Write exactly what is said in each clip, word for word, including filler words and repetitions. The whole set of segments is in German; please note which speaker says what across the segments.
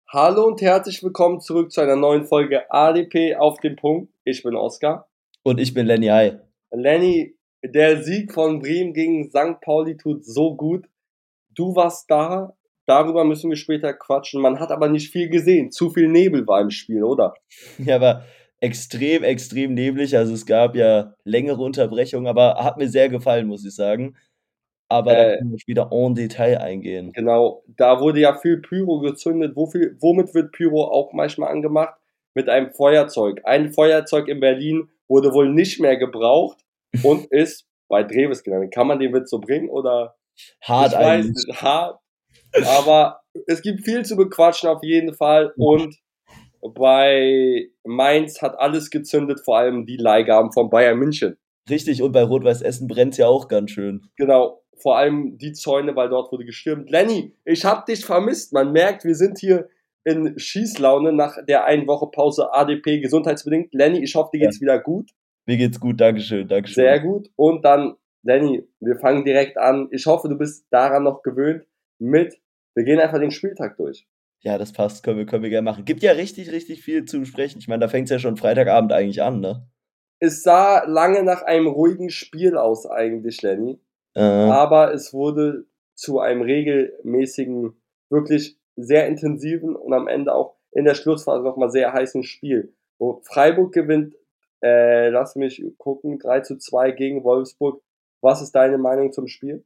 Speaker 1: Hallo und herzlich willkommen zurück zu einer neuen Folge A D P auf den Punkt. Ich bin Oskar.
Speaker 2: Und ich bin Lenny. Hi.
Speaker 1: Lenny, der Sieg von Bremen gegen Sankt Pauli tut so gut. Du warst da, darüber müssen wir später quatschen. Man hat aber nicht viel gesehen. Zu viel Nebel war im Spiel, oder?
Speaker 2: Ja, war extrem, extrem neblig. Also es gab ja längere Unterbrechungen, aber hat mir sehr gefallen, muss ich sagen. Aber da
Speaker 1: Äh,
Speaker 2: können wir später en Detail eingehen.
Speaker 1: genau, da wurde ja viel Pyro gezündet. Wofür, womit wird Pyro auch manchmal angemacht? Mit einem Feuerzeug. Ein Feuerzeug in Berlin wurde wohl nicht mehr gebraucht und ist bei Dreves gelandet. Kann man den Witz so bringen oder?
Speaker 2: Hart
Speaker 1: Ich weiß
Speaker 2: eigentlich.
Speaker 1: nicht, hart, aber es gibt viel zu bequatschen auf jeden Fall. Und bei Mainz hat alles gezündet, vor allem die Leihgaben von Bayern München.
Speaker 2: Richtig, und bei Rot-Weiß Essen brennt's ja auch ganz schön.
Speaker 1: Genau, vor allem die Zäune, weil dort wurde gestürmt. Lenny, ich hab dich vermisst. Man merkt, wir sind hier in Schießlaune nach der einen Woche Pause A D P gesundheitsbedingt. Lenny, ich hoffe, dir
Speaker 2: Ja,
Speaker 1: geht's wieder gut.
Speaker 2: mir geht's gut, Dankeschön,
Speaker 1: Sehr
Speaker 2: Dankeschön.
Speaker 1: gut. Und dann, Lenny, wir fangen direkt an. Ich hoffe, du bist daran noch gewöhnt mit, wir gehen einfach den Spieltag durch.
Speaker 2: Ja, das passt, können wir, können wir gerne machen. Gibt ja richtig, richtig viel zu besprechen. Ich meine, da fängt's ja schon Freitagabend eigentlich an, ne?
Speaker 1: Es sah lange nach einem ruhigen Spiel aus eigentlich, Lenny,
Speaker 2: Äh,
Speaker 1: aber es wurde zu einem regelmäßigen, wirklich sehr intensiven und am Ende auch in der Schlussphase nochmal sehr heißen Spiel. Wo Freiburg gewinnt, äh, lass mich gucken, drei zu zwei gegen Wolfsburg. Was ist deine Meinung zum Spiel?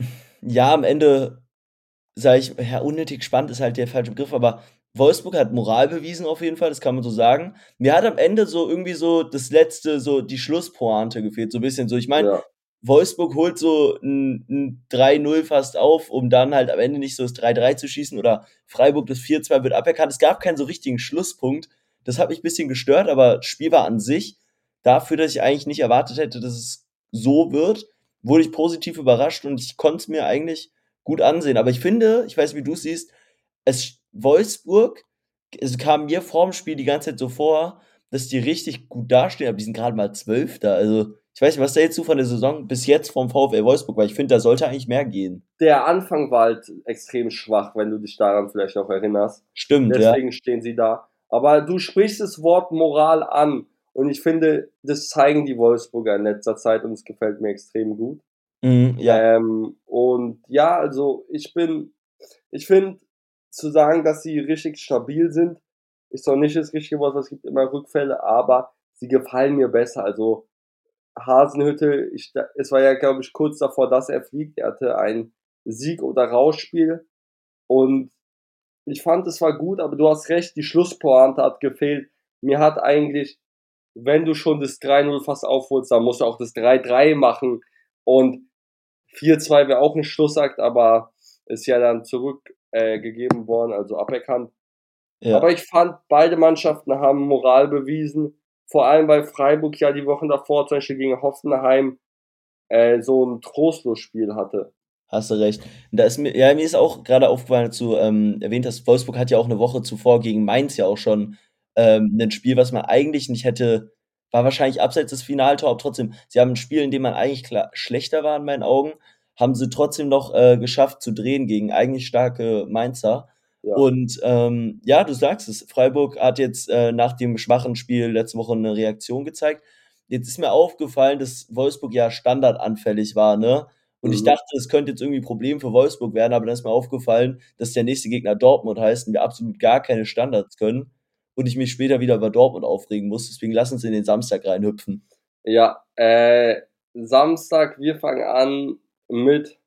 Speaker 2: ja, am Ende sage ich, ja, unnötig spannend ist halt der falsche Begriff, aber Wolfsburg hat Moral bewiesen auf jeden Fall, das kann man so sagen. Mir hat am Ende so irgendwie so das letzte, so die Schlusspointe gefehlt, so ein bisschen so. Ich meine,
Speaker 1: Ja,
Speaker 2: Wolfsburg holt so ein, ein drei null fast auf, um dann halt am Ende nicht so das drei drei zu schießen oder Freiburg das vier zwei wird aberkannt. Es gab keinen so richtigen Schlusspunkt. Das hat mich ein bisschen gestört, aber das Spiel war an sich dafür, dass ich eigentlich nicht erwartet hätte, dass es so wird, wurde ich positiv überrascht und ich konnte es mir eigentlich gut ansehen. Aber ich finde, ich weiß nicht, wie du es siehst, es Wolfsburg, es kam mir vorm Spiel die ganze Zeit so vor, dass die richtig gut dastehen, aber die sind gerade mal Zwölfter. Also, ich weiß nicht, was hältst du von der Saison bis jetzt vom VfL Wolfsburg? Weil ich finde, da sollte eigentlich mehr gehen.
Speaker 1: der Anfang war halt extrem schwach, wenn du dich daran vielleicht auch erinnerst.
Speaker 2: Stimmt, ja.
Speaker 1: Deswegen stehen sie da. Aber du sprichst das Wort Moral an. Und ich finde, das zeigen die Wolfsburger in letzter Zeit und es gefällt mir extrem gut.
Speaker 2: Mhm, ja.
Speaker 1: Ähm, und ja, also ich bin, ich finde, zu sagen, dass sie richtig stabil sind, ist noch nicht das richtige Wort, weil es gibt immer Rückfälle, aber sie gefallen mir besser. Also Hasenhüttl, ich, es war ja, glaube ich, kurz davor, dass er fliegt. Er hatte ein Sieg- oder Rauschspiel und ich fand, es war gut, aber du hast recht, die Schlusspointe hat gefehlt. Mir hat eigentlich, wenn du schon das drei null fast aufholst, dann musst du auch das drei drei machen und vier zwei wäre auch ein Schlussakt, aber ist ja dann zurückgegeben äh, gegeben worden, also aberkannt. Aber
Speaker 2: Ja.
Speaker 1: ich fand, beide Mannschaften haben Moral bewiesen, vor allem weil Freiburg ja die Wochen davor zum Beispiel gegen Hoffenheim äh, so ein Trostlos-Spiel hatte.
Speaker 2: Hast du recht. Da ist mir, ja, mir ist auch gerade aufgefallen, als du ähm, erwähnt hast, Wolfsburg hat ja auch eine Woche zuvor gegen Mainz ja auch schon ähm, ein Spiel, was man eigentlich nicht hätte, war wahrscheinlich abseits des Finaltor, aber trotzdem, sie haben ein Spiel, in dem man eigentlich klar schlechter war in meinen Augen, haben sie trotzdem noch äh, geschafft zu drehen gegen eigentlich starke Mainzer.
Speaker 1: Ja.
Speaker 2: Und ähm, ja, du sagst es, Freiburg hat jetzt äh, nach dem schwachen Spiel letzte Woche eine Reaktion gezeigt. Jetzt ist mir aufgefallen, dass Wolfsburg ja standardanfällig war, ne? Und ich
Speaker 1: Mhm.
Speaker 2: dachte, es könnte jetzt irgendwie 'n Problem für Wolfsburg werden, aber dann ist mir aufgefallen, dass der nächste Gegner Dortmund heißt und wir absolut gar keine Standards können und ich mich später wieder über Dortmund aufregen muss. Deswegen lass uns in den Samstag reinhüpfen.
Speaker 1: Ja, äh, Samstag, wir fangen an mit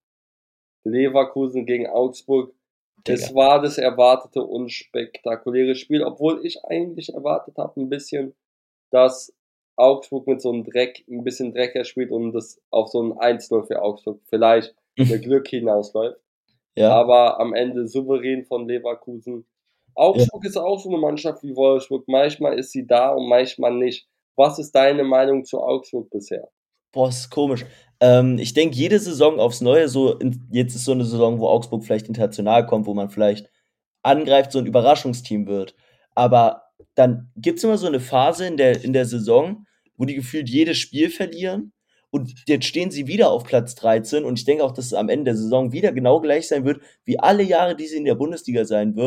Speaker 1: Leverkusen gegen Augsburg.
Speaker 2: Digga.
Speaker 1: Es war das erwartete unspektakuläre Spiel, obwohl ich eigentlich erwartet habe ein bisschen, dass Augsburg mit so einem Dreck ein bisschen Dreck spielt und das auf so ein eins null für Augsburg vielleicht mit Glück hinausläuft.
Speaker 2: Ja,
Speaker 1: Aber am Ende souverän von Leverkusen.
Speaker 2: ja.
Speaker 1: Augsburg ist auch so eine Mannschaft wie Wolfsburg. Manchmal ist sie da und manchmal nicht. Was ist deine Meinung zu Augsburg bisher?
Speaker 2: Boah, ist komisch. Ähm, ich denke, jede Saison aufs Neue, so in jetzt ist so 'ne Saison, wo Augsburg vielleicht international kommt, wo man vielleicht angreift, so 'n Überraschungsteam wird. Aber dann gibt's immer so 'ne Phase in der in der Saison, wo die gefühlt jedes Spiel verlieren und jetzt stehen sie wieder auf Platz dreizehn und ich denke auch, dass es am Ende der Saison wieder genau gleich sein wird wie alle Jahre, die sie in der Bundesliga sein wird.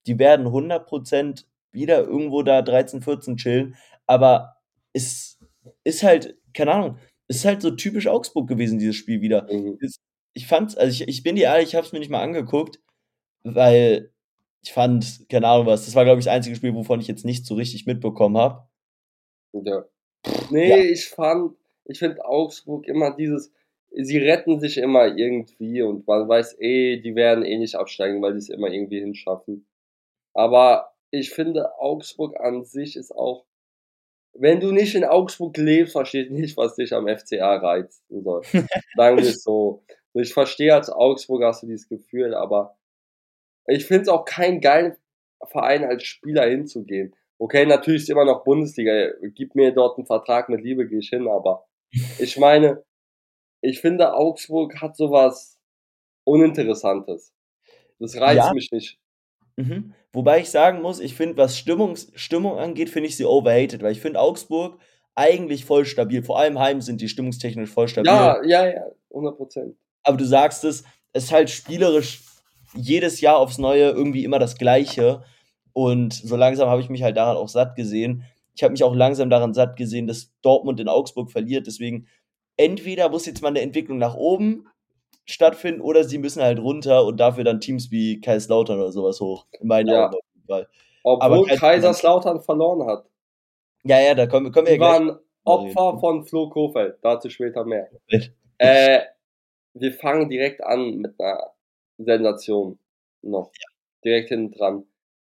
Speaker 2: die werden hundert Prozent wieder irgendwo da dreizehn, vierzehn chillen, aber es ist halt, keine Ahnung, es ist halt so typisch Augsburg gewesen, dieses Spiel wieder.
Speaker 1: Mhm.
Speaker 2: Es ich fand's also, ich ich bin dir ehrlich, ich habe es mir nicht mal angeguckt, weil ich fand, keine Ahnung was, das war, glaube ich, das einzige Spiel, wovon ich jetzt nicht so richtig mitbekommen habe.
Speaker 1: Ja.
Speaker 2: Ja,
Speaker 1: Ne, ich fand ich finde Augsburg immer dieses sie retten sich immer irgendwie und man weiß eh, die werden eh nicht absteigen, weil sie's immer irgendwie hinschaffen. Aber ich finde, Augsburg an sich ist auch wenn du nicht in Augsburg lebst, verstehe ich nicht, was dich am F C A reizen soll. Sagen wir's so. Ich verstehe, als Augsburger hast du dieses Gefühl, aber ich finde es auch keinen geilen Verein, als Spieler hinzugehen. Okay, natürlich ist immer noch Bundesliga. Gib mir dort 'n Vertrag, mit Liebe gehe ich hin, aber ich meine, ich finde, Augsburg hat so was Uninteressantes. Das reizt
Speaker 2: ja,
Speaker 1: mich nicht.
Speaker 2: mhm. Wobei ich sagen muss, ich finde, was Stimmungs Stimmung angeht, finde ich sie overrated, weil ich finde Augsburg eigentlich voll stabil. Vor allem heim sind die stimmungstechnisch voll stabil.
Speaker 1: Ja, ja, ja, hundert Prozent.
Speaker 2: Aber du sagst es, es ist halt spielerisch jedes Jahr aufs Neue irgendwie immer das Gleiche. Und so langsam habe ich mich halt daran auch satt gesehen. Ich habe mich auch langsam daran satt gesehen, dass Dortmund in Augsburg verliert. Deswegen entweder muss jetzt mal eine Entwicklung nach oben stattfinden oder sie müssen halt runter und dafür dann Teams wie Kaiserslautern oder sowas hoch. In meinen Augen
Speaker 1: Ja,
Speaker 2: auf jeden Fall. Aber
Speaker 1: obwohl
Speaker 2: Kaiserslautern,
Speaker 1: Kaiserslautern verloren hat.
Speaker 2: ja, ja, da können, wir- können wir ja
Speaker 1: Die
Speaker 2: gleich
Speaker 1: waren
Speaker 2: drüber
Speaker 1: Opfer
Speaker 2: reden.
Speaker 1: von Flo Kofeld, dazu später mehr. Äh, wir fangen direkt an mit 'ner Sensation noch, direkt hinten dran.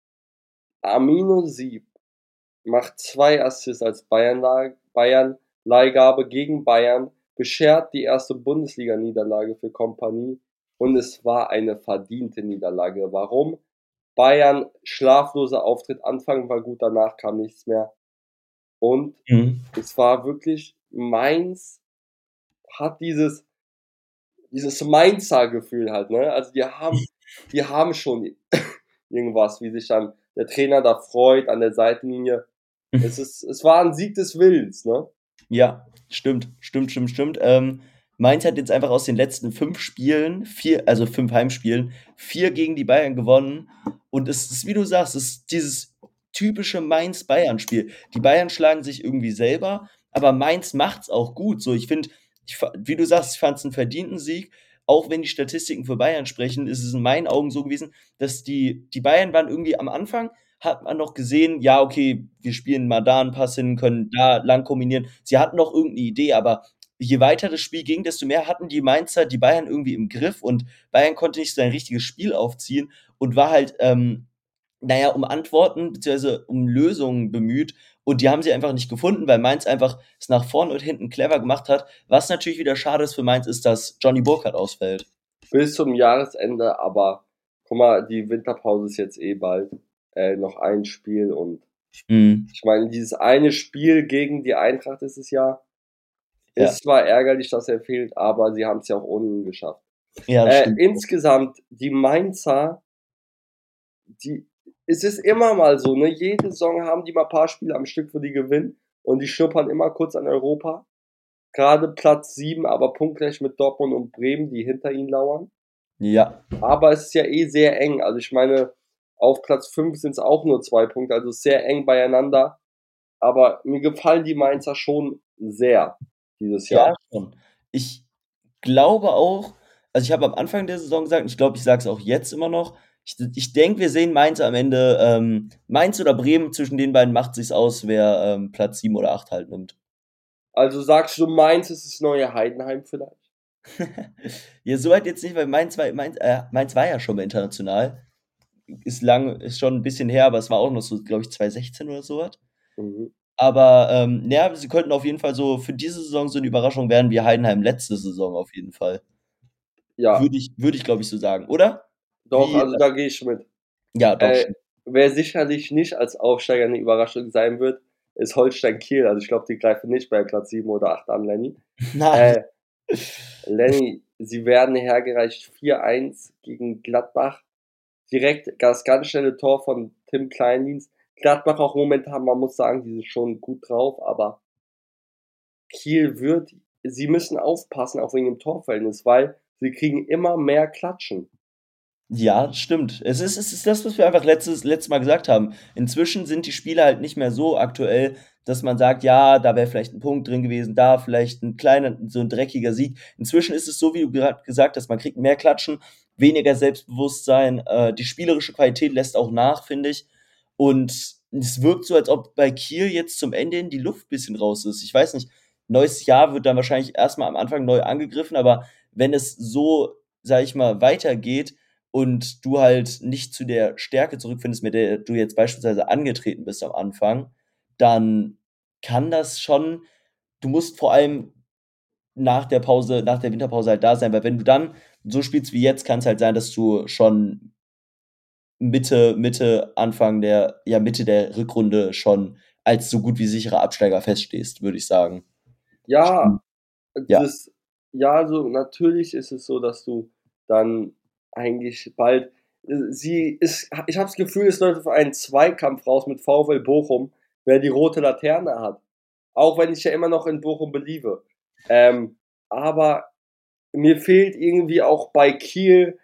Speaker 1: Amino Sieb macht zwei Assists als Bayern Bayern-Leihgabe gegen Bayern, beschert die erste Bundesliga-Niederlage für Kompanie und es war eine verdiente Niederlage. Warum? Bayern schlafloser Auftritt, Anfang war gut, danach kam nichts mehr und
Speaker 2: Mhm.
Speaker 1: es war wirklich Mainz hat dieses dieses Mainzer Gefühl halt, ne? Also, die haben die haben schon irgendwas, wie sich dann der Trainer da freut an der Seitenlinie. Es ist es war 'n Sieg des Willens, ne?
Speaker 2: Ja, stimmt, stimmt, stimmt, stimmt. Ähm, Mainz hat jetzt einfach aus den letzten fünf Spielen vier, also fünf Heimspielen, vier gegen die Bayern gewonnen. Und es ist, wie du sagst, es ist dieses typische Mainz-Bayern-Spiel. Die Bayern schlagen sich irgendwie selber, aber Mainz macht's auch gut. So, ich finde, ich, fa- wie du sagst, ich fand es einen verdienten Sieg. Auch wenn die Statistiken für Bayern sprechen, ist es in meinen Augen so gewesen, dass die, die Bayern waren irgendwie am Anfang, hat man noch gesehen, ja, okay, wir spielen mal da einen Pass hin, können da lang kombinieren. Sie hatten noch irgendeine Idee, aber je weiter das Spiel ging, desto mehr hatten die Mainzer die Bayern irgendwie im Griff und Bayern konnte nicht sein richtiges Spiel aufziehen und war halt, ähm, naja, um Antworten beziehungsweise um Lösungen bemüht und die haben sie einfach nicht gefunden, weil Mainz einfach es nach vorne und hinten clever gemacht hat. Was natürlich wieder schade ist für Mainz, ist, dass Johnny Burkhardt ausfällt.
Speaker 1: Bis zum Jahresende, aber guck mal, die Winterpause ist jetzt eh bald. Äh, noch ein Spiel und
Speaker 2: Mhm.
Speaker 1: ich meine, dieses eine Spiel gegen die Eintracht ist es ja.
Speaker 2: Ja,
Speaker 1: Ist zwar ärgerlich, dass er fehlt, aber sie haben's ja auch ohne ihn geschafft.
Speaker 2: ja, das
Speaker 1: Äh,
Speaker 2: stimmt.
Speaker 1: insgesamt, die Mainzer, die es ist immer mal so, ne? Jede Saison haben die mal paar Spiele am Stück, wo die gewinnen und die schnuppern immer kurz an Europa. Gerade Platz sieben, aber punktgleich mit Dortmund und Bremen, die hinter ihnen lauern.
Speaker 2: Ja,
Speaker 1: Aber es ist ja eh sehr eng. Also ich meine, auf Platz fünf sind es auch nur zwei Punkte, also sehr eng beieinander. Aber mir gefallen die Mainzer schon sehr dieses
Speaker 2: ja,
Speaker 1: Jahr.
Speaker 2: schon. Ich glaube auch, also ich habe am Anfang der Saison gesagt, und ich glaube, ich sage es auch jetzt immer noch, ich, ich denke, wir sehen Mainz am Ende, ähm, Mainz oder Bremen, zwischen den beiden macht sich's aus, wer ähm, Platz sieben oder acht halt nimmt.
Speaker 1: Also sagst du, Mainz ist das neue Heidenheim vielleicht?
Speaker 2: Ja, soweit jetzt nicht, weil Mainz war, Mainz, äh, Mainz war ja schon mal international. Ist lang, ist schon ein bisschen her, aber es war auch noch so, glaube ich, zwanzig sechzehn oder so was.
Speaker 1: Mhm.
Speaker 2: Aber ähm, ja, sie könnten auf jeden Fall so für diese Saison so eine Überraschung werden wie Heidenheim letzte Saison auf jeden Fall.
Speaker 1: Ja,
Speaker 2: Würde ich, würde ich, glaube ich, so sagen, oder?
Speaker 1: doch,
Speaker 2: Wie,
Speaker 1: also da gehe ich mit.
Speaker 2: ja, doch,
Speaker 1: Äh,
Speaker 2: stimmt.
Speaker 1: wer sicherlich nicht als Aufsteiger eine Überraschung sein wird, ist Holstein Kiel. Also ich glaube, die greifen nicht bei Platz sieben oder acht an, Lenny.
Speaker 2: Nein.
Speaker 1: Äh, Lenny, sie werden hergereicht vier eins gegen Gladbach. Direkt das ganz schnelle Tor von Tim Kleindienst. Gladbach auch momentan, man muss sagen, die sind schon gut drauf, aber Kiel wird, sie müssen aufpassen, auch wegen dem Torverhältnis, weil sie kriegen immer mehr Klatschen.
Speaker 2: Ja, das stimmt. Es ist, es ist das, was wir einfach letztes, letztes Mal gesagt haben. Inzwischen sind die Spiele halt nicht mehr so aktuell, dass man sagt, ja, da wäre vielleicht ein Punkt drin gewesen, da vielleicht ein kleiner, so ein dreckiger Sieg. Inzwischen ist es so, wie du gerade gesagt hast, man kriegt mehr Klatschen, weniger Selbstbewusstsein, äh, die spielerische Qualität lässt auch nach, finde ich. Und es wirkt so, als ob bei Kiel jetzt zum Ende hin die Luft ein bisschen raus ist. Ich weiß nicht, neues Jahr wird dann wahrscheinlich erstmal am Anfang neu angegriffen, aber wenn es so, sag ich mal, weitergeht, und du halt nicht zu der Stärke zurückfindest, mit der du jetzt beispielsweise angetreten bist am Anfang, dann kann das schon, du musst vor allem nach der Pause, nach der Winterpause halt da sein, weil wenn du dann so spielst wie jetzt, kann es halt sein, dass du schon Mitte, Mitte, Anfang der, ja, Mitte der Rückrunde schon als so gut wie sicherer Absteiger feststehst, würde ich sagen.
Speaker 1: Ja,
Speaker 2: Ja.
Speaker 1: das, ja, also natürlich ist es so, dass du dann eigentlich bald, äh, sie ist, ich habe das Gefühl, es läuft auf einen Zweikampf raus mit VfL Bochum, wer die rote Laterne hat. Auch wenn ich ja immer noch in Bochum beliebe. Ähm, aber mir fehlt irgendwie auch bei Kiel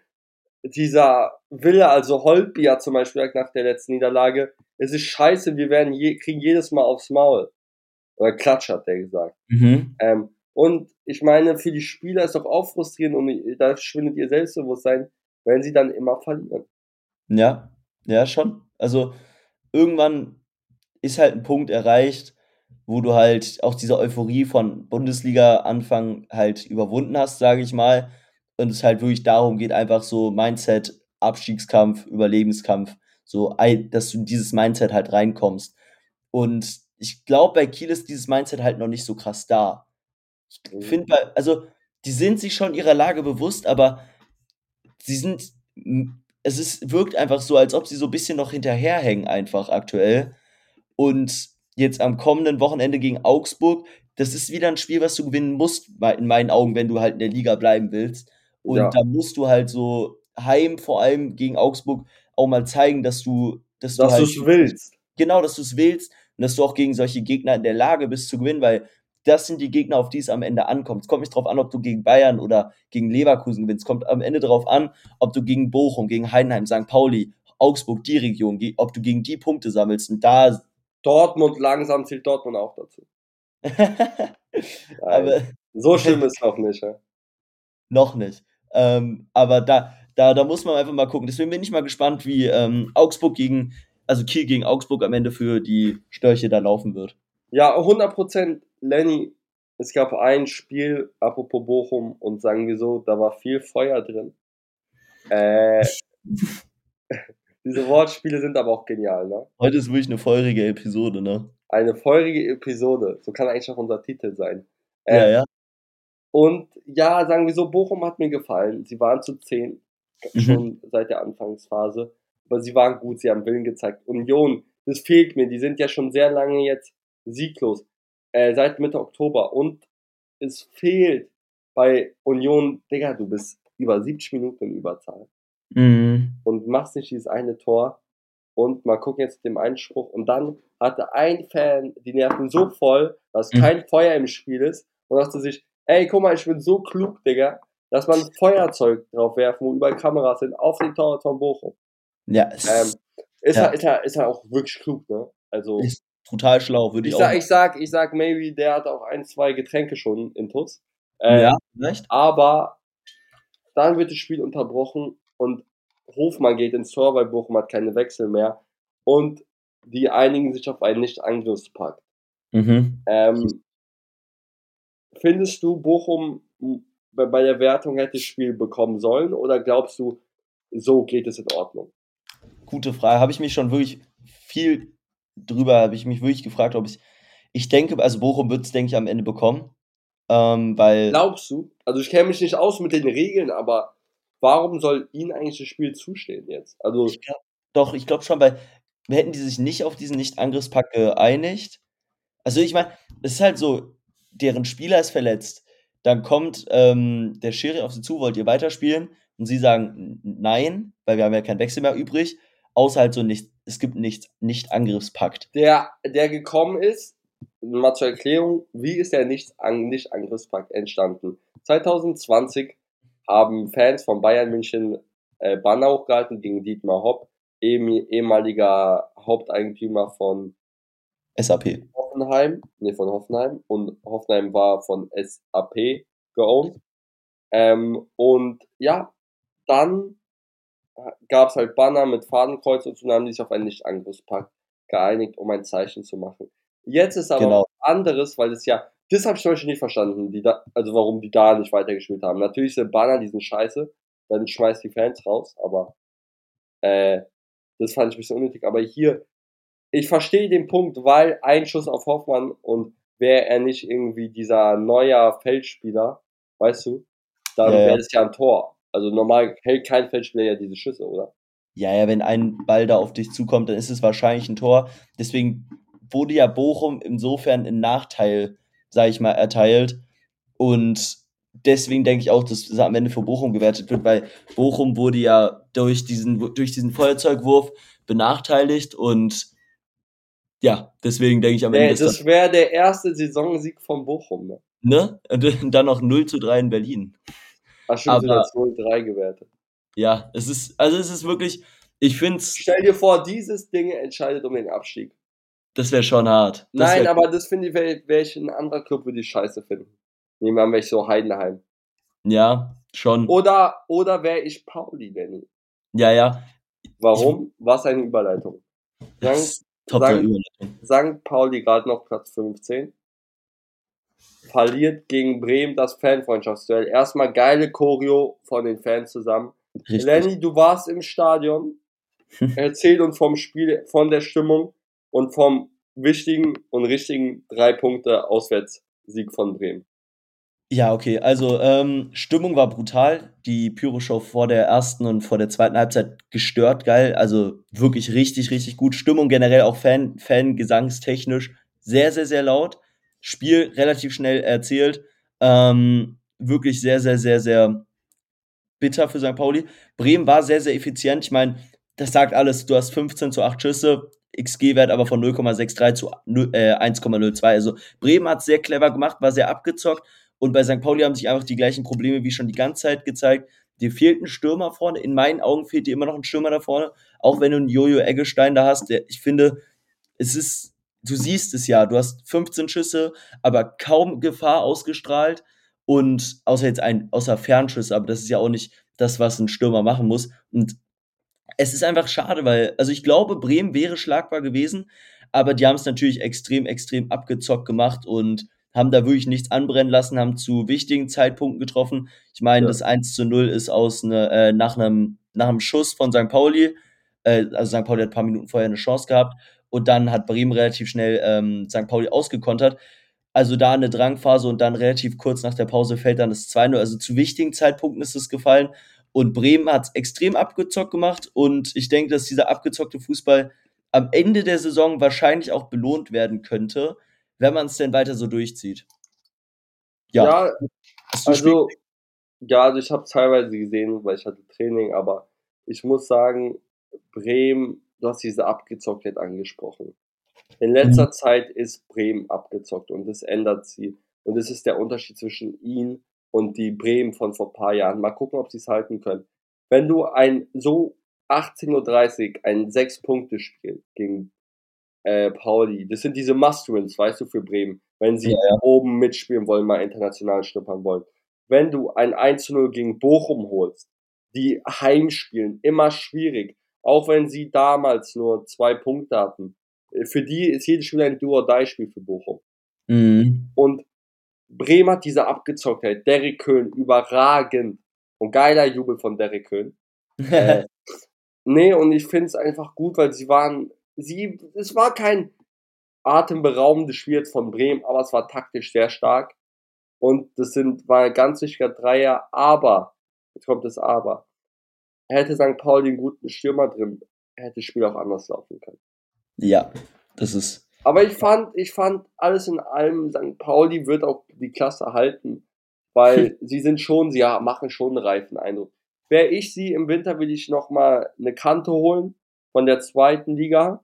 Speaker 1: dieser Wille, also Holtby zum Beispiel nach der letzten Niederlage, es ist scheiße, wir werden je, kriegen jedes Mal aufs Maul. Oder Klatsch, hat der gesagt.
Speaker 2: Mhm.
Speaker 1: Ähm, und ich meine, für die Spieler ist doch auch frustrierend und da schwindet ihr Selbstbewusstsein, wenn sie dann immer verlieren.
Speaker 2: Ja, ja, schon. Also irgendwann ist halt ein Punkt erreicht, wo du halt auch diese Euphorie von Bundesliga-Anfang halt überwunden hast, sage ich mal. Und es halt wirklich darum geht, einfach so Mindset, Abstiegskampf, Überlebenskampf, so, ei- dass du in dieses Mindset halt reinkommst. Und ich glaube, bei Kiel ist dieses Mindset halt noch nicht so krass da. Ich
Speaker 1: Mhm.
Speaker 2: finde, bei, also, die sind sich schon ihrer Lage bewusst, aber sie sind, m- es ist, wirkt einfach so, als ob sie so ein bisschen noch hinterherhängen, einfach aktuell. Und jetzt am kommenden Wochenende gegen Augsburg, das ist wieder ein Spiel, was du gewinnen musst, mei- in meinen Augen, wenn du halt in der Liga bleiben willst. Und
Speaker 1: Ja,
Speaker 2: da musst du halt so heim, vor allem gegen Augsburg, auch mal zeigen, dass du, dass du
Speaker 1: dass du
Speaker 2: halt
Speaker 1: es willst.
Speaker 2: genau, dass du es willst und dass du auch gegen solche Gegner in der Lage bist zu gewinnen, weil das sind die Gegner, auf die es am Ende ankommt. Es kommt nicht darauf an, ob du gegen Bayern oder gegen Leverkusen gewinnst. Es kommt am Ende darauf an, ob du gegen Bochum, gegen Heidenheim, Sankt Pauli, Augsburg, die Region, ge- ob du gegen die Punkte sammelst. Und da
Speaker 1: Dortmund, langsam zählt Dortmund auch dazu. Nein,
Speaker 2: aber
Speaker 1: so schlimm ist noch nicht. Ja,
Speaker 2: noch nicht. Ähm, aber da, da, da muss man einfach mal gucken. Deswegen bin ich mal gespannt, wie ähm, Augsburg gegen, also Kiel gegen Augsburg am Ende für die Störche da laufen wird.
Speaker 1: ja, hundert Prozent, Lenny. Es gab ein Spiel, apropos Bochum, und sagen wir so, da war viel Feuer drin. Äh, diese Wortspiele sind aber auch genial, ne?
Speaker 2: Heute ist wirklich eine feurige Episode, ne?
Speaker 1: Eine feurige Episode, so kann eigentlich auch unser Titel sein.
Speaker 2: Ja,
Speaker 1: Äh,
Speaker 2: ja.
Speaker 1: und ja, sagen wir so, Bochum hat mir gefallen. Sie waren zu zehn,
Speaker 2: Mhm.
Speaker 1: schon seit der Anfangsphase. Aber sie waren gut, sie haben Willen gezeigt. Union, das fehlt mir. Die sind ja schon sehr lange jetzt sieglos. Äh, seit Mitte Oktober. Und es fehlt bei Union, Digga, du bist über siebzig Minuten in Überzahl.
Speaker 2: Mhm.
Speaker 1: Und machst nicht dieses eine Tor. Und mal gucken jetzt mit dem Einspruch. Und dann hatte ein Fan die Nerven so voll, dass
Speaker 2: Mhm.
Speaker 1: kein Feuer im Spiel ist. Und dachte sich, ey, guck mal, ich bin so klug, Digga, dass man ein Feuerzeug drauf werfen, wo überall Kameras sind, auf den Torwart von Bochum.
Speaker 2: Ja, es
Speaker 1: Ähm, ist, er,
Speaker 2: ja,
Speaker 1: ist, er, ist er auch wirklich klug, ne? Also,
Speaker 2: ist total schlau, würde ich
Speaker 1: ich
Speaker 2: auch
Speaker 1: sag,
Speaker 2: machen.
Speaker 1: ich sag, ich sag, maybe, der hat auch ein, zwei Getränke schon in Tuss. Äh,
Speaker 2: Ja, vielleicht.
Speaker 1: aber dann wird das Spiel unterbrochen und Hofmann geht ins Tor, weil Bochum hat keine Wechsel mehr. Und die einigen sich auf einen Nicht-Angriffspakt.
Speaker 2: Mhm.
Speaker 1: Ähm, findest du, Bochum m, bei bei der Wertung hätte das Spiel bekommen sollen oder glaubst du, so geht es in Ordnung?
Speaker 2: Gute Frage. Habe ich mich schon wirklich viel drüber habe ich mich wirklich gefragt, ob ich ich denke, also Bochum wird es, denke ich, am Ende bekommen, ähm, weil
Speaker 1: Glaubst du? Also ich kenne mich nicht aus mit den Regeln, aber warum soll ihnen eigentlich das Spiel zustehen jetzt?
Speaker 2: ich
Speaker 1: Also
Speaker 2: glaube doch, ich glaube schon, weil hätten die sich nicht auf diesen Nicht-Angriffspakt geeinigt, also, ich meine, es ist halt so, deren Spieler ist verletzt. Dann kommt, ähm, der Schiri auf sie zu: „Wollt ihr weiterspielen?“ Und sie sagen: „N Nein, weil wir haben ja keinen Wechsel mehr übrig“, außer halt so nicht es gibt nichts Nicht-Angriffspakt.
Speaker 1: der, der gekommen ist, mal zur Erklärung, wie ist der Nicht-Angriffspakt entstanden? zwanzig zwanzig haben Fans von Bayern München äh, Banner hochgehalten gegen Dietmar Hopp, ehem- ehemaliger Haupteigentümer von
Speaker 2: S A P.
Speaker 1: Hoffenheim, nee, von Hoffenheim, und Hoffenheim war von S A P geowned. Ähm, und ja, dann gab es halt Banner mit Fadenkreuz und so, dann haben die sich auf einen Nicht-Angriffspakt geeinigt, um ein Zeichen zu machen. Jetzt ist aber
Speaker 2: Genau.
Speaker 1: was anderes, weil es ja, das habe ich zum Beispiel nicht verstanden, die da, also warum die da nicht weitergespielt haben. Natürlich sind Banner, die sind scheiße, dann schmeißt die Fans raus, aber äh, das fand ich ein bisschen unnötig. Aber hier, ich verstehe den Punkt, weil ein Schuss auf Hoffmann und wäre er nicht irgendwie dieser neuer Feldspieler, weißt du,
Speaker 2: Ja,
Speaker 1: dann
Speaker 2: ja.
Speaker 1: wäre das ja ein Tor. Also normal hält kein Feldspieler ja diese Schüsse, oder?
Speaker 2: Ja, ja, wenn ein Ball da auf dich zukommt, dann ist es wahrscheinlich ein Tor. Deswegen wurde ja Bochum insofern einen Nachteil, sage ich mal, erteilt. Und deswegen denke ich auch, dass es am Ende für Bochum gewertet wird, weil Bochum wurde ja durch diesen, durch diesen Feuerzeugwurf benachteiligt. Und ja, deswegen denke ich am Ende,
Speaker 1: Der,
Speaker 2: dass dann,
Speaker 1: das wäre der erste Saisonsieg von Bochum, ne?
Speaker 2: ne? Und dann noch null zu drei in Berlin.
Speaker 1: Ach stimmt, wird
Speaker 2: Aber
Speaker 1: als null drei gewertet.
Speaker 2: ja, es ist, also es ist wirklich, ich finde es,
Speaker 1: Stell dir vor, dieses Ding entscheidet um den Abstieg.
Speaker 2: das wäre schon hart. Das
Speaker 1: Nein,
Speaker 2: wäre,
Speaker 1: aber das finde ich, wel- welchen anderer Club würde ich scheiße finden. Nehmen wir an, welch so Heidenheim.
Speaker 2: ja, schon.
Speaker 1: Oder, oder wäre ich Pauli, Danny?
Speaker 2: Ja, ja. Ich,
Speaker 1: Warum? Was eine Überleitung. Sankt,
Speaker 2: Top drei
Speaker 1: Sankt,
Speaker 2: Überleitung.
Speaker 1: Sankt Pauli gerade noch Platz fünfzehn. Verliert gegen Bremen das Fanfreundschaftsduell. Erstmal geile Choreo von den Fans zusammen.
Speaker 2: Richtig.
Speaker 1: Lenny, du warst im Stadion. Erzähl uns vom Spiel, von der Stimmung und vom wichtigen und richtigen drei Punkte Auswärtssieg von Bremen.
Speaker 2: Ja, okay. Also, ähm, Stimmung war brutal. Die Pyroshow vor der ersten und vor der zweiten Halbzeit gestört geil. Also wirklich richtig, richtig gut. Stimmung generell auch Fan, Fangesangstechnisch sehr, sehr, sehr laut. Spiel relativ schnell erzählt. Ähm, wirklich sehr, sehr, sehr, sehr bitter für Sankt Pauli. Bremen war sehr, sehr effizient. Ich meine, das sagt alles. Du hast fünfzehn zu acht Schüsse, X G-Wert aber von null Komma sechsundsechzig zu null, äh, eins Komma null zwei. Also Bremen hat sehr clever gemacht, war sehr abgezockt. Und bei Sankt Pauli haben sich einfach die gleichen Probleme wie schon die ganze Zeit gezeigt. Dir fehlt ein Stürmer vorne. In meinen Augen fehlt dir immer noch ein Stürmer da vorne. Auch wenn du einen Jojo Eggestein da hast. Der, ich finde, es ist, du siehst es ja, du hast fünfzehn Schüsse, aber kaum Gefahr ausgestrahlt. Und außer jetzt ein, außer Fernschüsse, aber das ist ja auch nicht das, was ein Stürmer machen muss. Und es ist einfach schade, weil, also ich glaube, Bremen wäre schlagbar gewesen, aber die haben es natürlich extrem, extrem abgezockt gemacht und haben da wirklich nichts anbrennen lassen, haben zu wichtigen Zeitpunkten getroffen. Ich meine,
Speaker 1: Ja.
Speaker 2: das eins zu null ist aus ne, äh, nach einem nach einem Schuss von Sankt Pauli. Äh, also Sankt Pauli hat ein paar Minuten vorher eine Chance gehabt und dann hat Bremen relativ schnell ähm, Sankt Pauli ausgekontert. Also da eine Drangphase und dann relativ kurz nach der Pause fällt dann das zwei null. Also zu wichtigen Zeitpunkten ist es gefallen. Und Bremen hat es extrem abgezockt gemacht. Und ich denke, dass dieser abgezockte Fußball am Ende der Saison wahrscheinlich auch belohnt werden könnte, wenn man es denn weiter so durchzieht. Ja.
Speaker 1: Ja,
Speaker 2: Hast du das Spiel?
Speaker 1: also, ja, also ich habe teilweise gesehen, weil ich hatte Training, aber ich muss sagen, Bremen, du hast diese Abgezocktheit angesprochen. In
Speaker 2: Mhm.
Speaker 1: letzter Zeit ist Bremen abgezockt und das ändert sie. Und das ist der Unterschied zwischen ihnen und die Bremen von vor paar Jahren. Mal gucken, ob sie es halten können. Wenn du ein so achtzehn Uhr dreißig ein Sechs-Punkte-Spiel gegen äh, Pauli, das sind diese Must-Wins, weißt du, für Bremen, wenn
Speaker 2: Ja,
Speaker 1: sie
Speaker 2: ja.
Speaker 1: oben mitspielen wollen, mal international schnuppern wollen. Wenn du ein eins zu null gegen Bochum holst, die heimspielen, immer schwierig, auch wenn sie damals nur zwei Punkte hatten. Äh, Für die ist jedes Spiel ein Do-or-Die-Spiel für Bochum.
Speaker 2: Mhm.
Speaker 1: Und Bremen hat diese Abgezocktheit. Derrick Köhn, überragend. Und geiler Jubel von Derrick Köhn. Äh, nee, und ich finde es einfach gut, weil sie waren, sie, es war kein atemberaubendes Spiel jetzt von Bremen, aber es war taktisch sehr stark. Und das sind, war ein ganz wichtiger Dreier, aber, jetzt kommt das Aber, hätte Sankt Pauli einen guten Stürmer drin, hätte das Spiel auch anders laufen können.
Speaker 2: Ja, das ist.
Speaker 1: Aber ich fand, ich fand alles in allem, Sankt Pauli wird auch die Klasse halten, weil sie sind schon, sie machen schon einen reifen Eindruck. Wäre ich sie im Winter, will ich nochmal eine Kante holen von der zweiten Liga.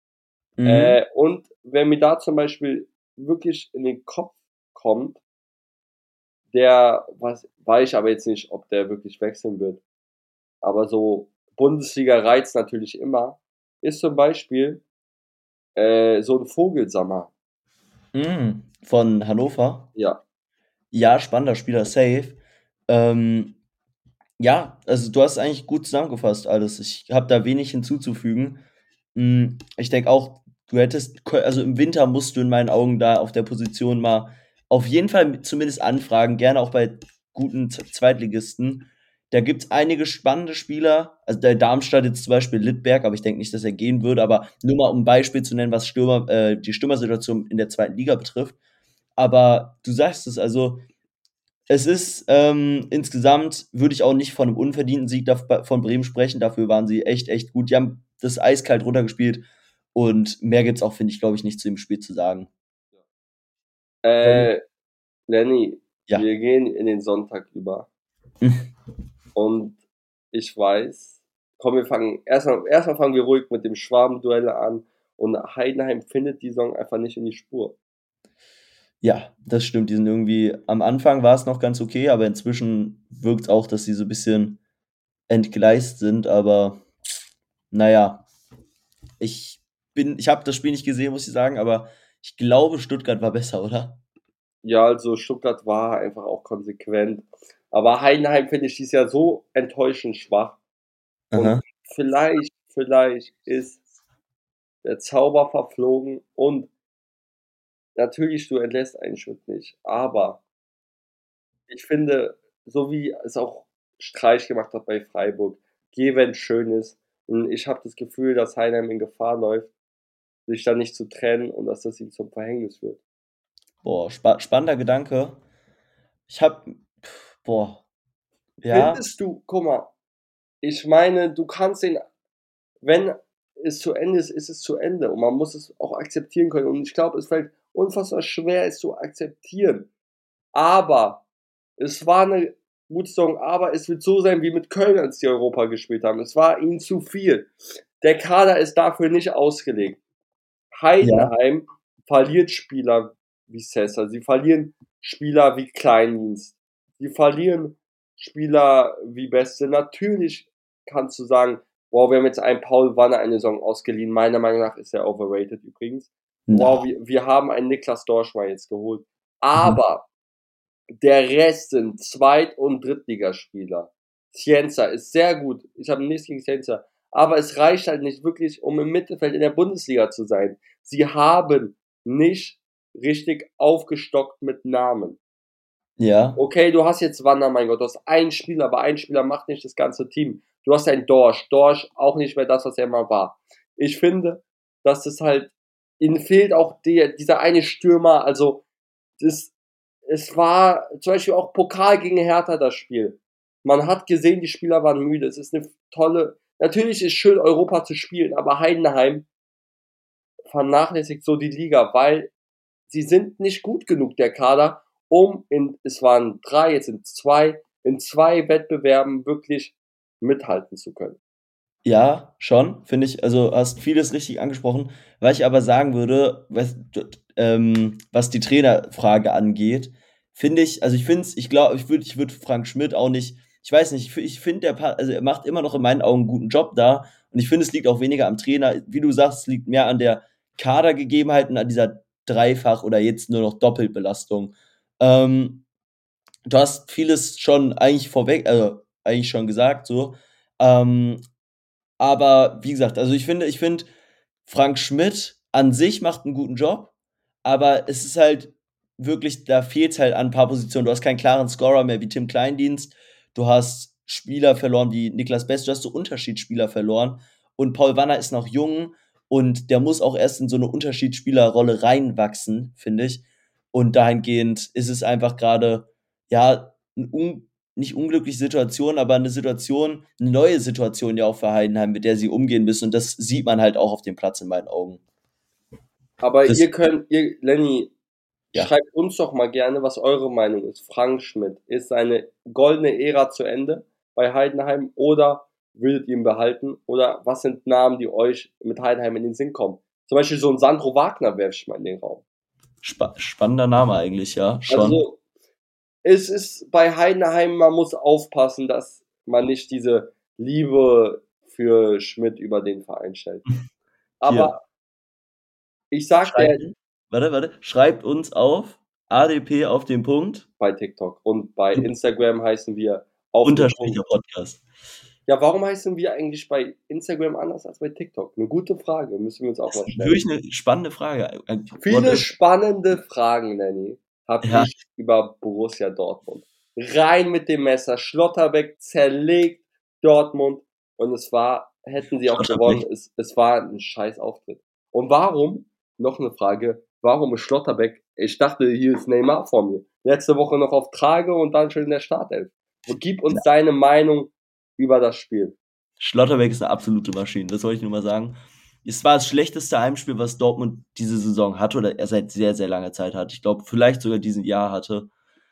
Speaker 2: Mhm.
Speaker 1: Äh, und wenn mir da zum Beispiel wirklich in den Kopf kommt, der, was, weiß ich aber jetzt nicht, ob der wirklich wechseln wird. aber so Bundesliga reizt natürlich immer, ist zum Beispiel äh, so ein Vogelsammer.
Speaker 2: Mm, von Hannover.
Speaker 1: Ja.
Speaker 2: Ja, spannender Spieler, safe. Ähm, ja, also du hast es eigentlich gut zusammengefasst alles. Ich habe da wenig hinzuzufügen. Mm, ich denke auch, du hättest, kö- also im Winter musst du in meinen Augen da auf der Position mal auf jeden Fall zumindest anfragen, gerne auch bei guten Z- Zweitligisten. Da gibt es einige spannende Spieler, also der Darmstadt jetzt zum Beispiel Littberg, aber ich denke nicht, dass er gehen würde, aber nur mal um ein Beispiel zu nennen, was Stürmer, äh, die Stürmersituation in der zweiten Liga betrifft. Aber du sagst es, also es ist ähm, insgesamt, würde ich auch nicht von einem unverdienten Sieg da, von Bremen sprechen. Dafür waren sie echt, echt gut. Die haben das eiskalt runtergespielt. Und mehr gibt es auch, finde ich, glaube ich, nicht zu dem Spiel zu sagen. Wenn,
Speaker 1: Äh, Lenny,
Speaker 2: ja.
Speaker 1: wir gehen in den Sonntag über und ich weiß, komm, wir fangen erstmal erstmal fangen wir ruhig mit dem Schwabenduell an und Heidenheim findet die Saison einfach nicht in die Spur.
Speaker 2: Ja, das stimmt. Die sind irgendwie, am Anfang war es noch ganz okay, aber inzwischen wirkt es auch, dass sie so ein bisschen entgleist sind. Aber naja, ich bin, ich habe das Spiel nicht gesehen, muss ich sagen, aber ich glaube, Stuttgart war besser, oder?
Speaker 1: Ja, also Stuttgart war einfach auch konsequent, aber Heidenheim finde ich dieses Jahr so enttäuschend schwach und
Speaker 2: Aha.
Speaker 1: vielleicht vielleicht ist der Zauber verflogen und natürlich, du entlässt einen Schritt nicht, aber ich finde, so wie es auch Streich gemacht hat bei Freiburg, geh, wenn's schön ist. Und ich habe das Gefühl, dass Heidenheim in Gefahr läuft, sich da nicht zu trennen und dass das ihm zum Verhängnis wird.
Speaker 2: Boah, spa spannender Gedanke. Ich habe, boah, ja,
Speaker 1: Findest du, guck mal, ich meine, du kannst den, wenn es zu Ende ist, ist es zu Ende und man muss es auch akzeptieren können. Und ich glaube, es fällt unfassbar schwer, es zu akzeptieren. Aber es war eine gute Saison, aber es wird so sein wie mit Köln, als die Europa gespielt haben. Es war ihnen zu viel. Der Kader ist dafür nicht ausgelegt.
Speaker 2: ja,
Speaker 1: Heidenheim verliert Spieler wie Sessa, sie verlieren Spieler wie Kleindienst, sie verlieren Spieler wie Beste. Natürlich kannst du sagen, wow, wir haben jetzt einen Paul Wanne eine Saison ausgeliehen. Meiner Meinung nach ist er overrated übrigens. Wow,
Speaker 2: na,
Speaker 1: wir, wir haben einen Niklas Dorschmann jetzt geholt.
Speaker 2: mhm.
Speaker 1: Aber der Rest sind Zweit- und Drittligaspieler. Cienza ist sehr gut. Ich habe nichts gegen Cienza. Aber es reicht halt nicht wirklich, um im Mittelfeld in der Bundesliga zu sein. Sie haben nicht richtig aufgestockt mit Namen.
Speaker 2: Ja,
Speaker 1: Okay, du hast jetzt Wander, mein Gott, du hast einen Spieler, aber ein Spieler macht nicht das ganze Team. Du hast einen Dorsch. Dorsch auch nicht mehr das, was er mal war. Ich finde, dass es halt, ihnen fehlt auch der, dieser eine Stürmer, also das, es war zum Beispiel auch Pokal gegen Hertha das Spiel. Man hat gesehen, die Spieler waren müde. Es ist eine tolle, natürlich ist schön, Europa zu spielen, aber Heidenheim vernachlässigt so die Liga, weil sie sind nicht gut genug, der Kader, um in, es waren drei, jetzt sind zwei, in zwei Wettbewerben wirklich mithalten zu können.
Speaker 2: ja, schon, finde ich. Also hast vieles richtig angesprochen. Was ich aber sagen würde, was, ähm, was die Trainerfrage angeht, finde ich, also ich finde es, ich glaube, ich würde ich würd Frank Schmidt auch nicht, ich weiß nicht, ich, fi- ich finde, der, pa- also er macht immer noch in meinen Augen einen guten Job da. Und ich finde, es liegt auch weniger am Trainer. Wie du sagst, es liegt mehr an der Kadergegebenheit und an dieser Dreifach- oder jetzt nur noch Doppelbelastung. Ähm, Du hast vieles schon eigentlich vorweg, also eigentlich schon gesagt, so. Ähm, aber wie gesagt, also ich finde, ich finde, Frank Schmidt an sich macht einen guten Job, aber es ist halt wirklich, da fehlt es halt an ein paar Positionen. Du hast keinen klaren Scorer mehr wie Tim Kleindienst. Du hast Spieler verloren wie Niklas Best, du hast so Unterschiedsspieler verloren. Und Paul Wanner ist noch jung und der muss auch erst in so eine Unterschiedsspielerrolle reinwachsen, finde ich. Und dahingehend ist es einfach gerade, ja, ein un nicht unglückliche Situation, aber eine Situation, eine neue Situation ja auch für Heidenheim, mit der sie umgehen müssen. Und das sieht man halt auch auf dem Platz in meinen Augen.
Speaker 1: Aber
Speaker 2: Das,
Speaker 1: ihr könnt, ihr, Lenny,
Speaker 2: ja.
Speaker 1: schreibt uns doch mal gerne, was eure Meinung ist. Frank Schmidt, ist seine goldene Ära zu Ende bei Heidenheim oder würdet ihr ihn behalten? Oder was sind Namen, die euch mit Heidenheim in den Sinn kommen? Zum Beispiel so ein Sandro Wagner werfe ich mal in den Raum.
Speaker 2: Spa spannender Name eigentlich, ja,
Speaker 1: Also
Speaker 2: schon.
Speaker 1: so, es ist bei Heidenheim, man muss aufpassen, dass man nicht diese Liebe für Schmidt über den Verein stellt.
Speaker 2: Hier.
Speaker 1: Aber ich sage
Speaker 2: Schreibt,
Speaker 1: dir
Speaker 2: warte, warte, schreibt uns auf A D P auf den Punkt.
Speaker 1: Bei TikTok und bei
Speaker 2: Und
Speaker 1: Instagram heißen wir auf den
Speaker 2: Unterstricher
Speaker 1: Punkt.
Speaker 2: Podcast.
Speaker 1: Ja, warum heißen wir eigentlich bei Instagram anders als bei TikTok? Eine gute Frage, müssen wir uns auch
Speaker 2: Das
Speaker 1: mal
Speaker 2: ist
Speaker 1: stellen.
Speaker 2: wirklich 'ne spannende Frage. Äh,
Speaker 1: Viele
Speaker 2: what-
Speaker 1: spannende Fragen, Nanny, habe
Speaker 2: Ja.
Speaker 1: ich über Borussia Dortmund. Rein mit dem Messer. Schlotterbeck zerlegt Dortmund und es war, hätten sie auch
Speaker 2: Schlotterbeck.
Speaker 1: gewonnen, es, es war ein scheiß Auftritt. Und warum, noch eine Frage, warum ist Schlotterbeck, ich dachte, hier ist Neymar vor mir, letzte Woche noch auf Trage und dann schon in der Startelf. Und gib uns deine Meinung über das Spiel.
Speaker 2: Schlotterbeck ist eine absolute Maschine, das wollte ich nur mal sagen. Es war das schlechteste Heimspiel, was Dortmund diese Saison hatte oder er seit sehr, sehr langer Zeit hat. Ich glaube, vielleicht sogar diesen Jahr hatte.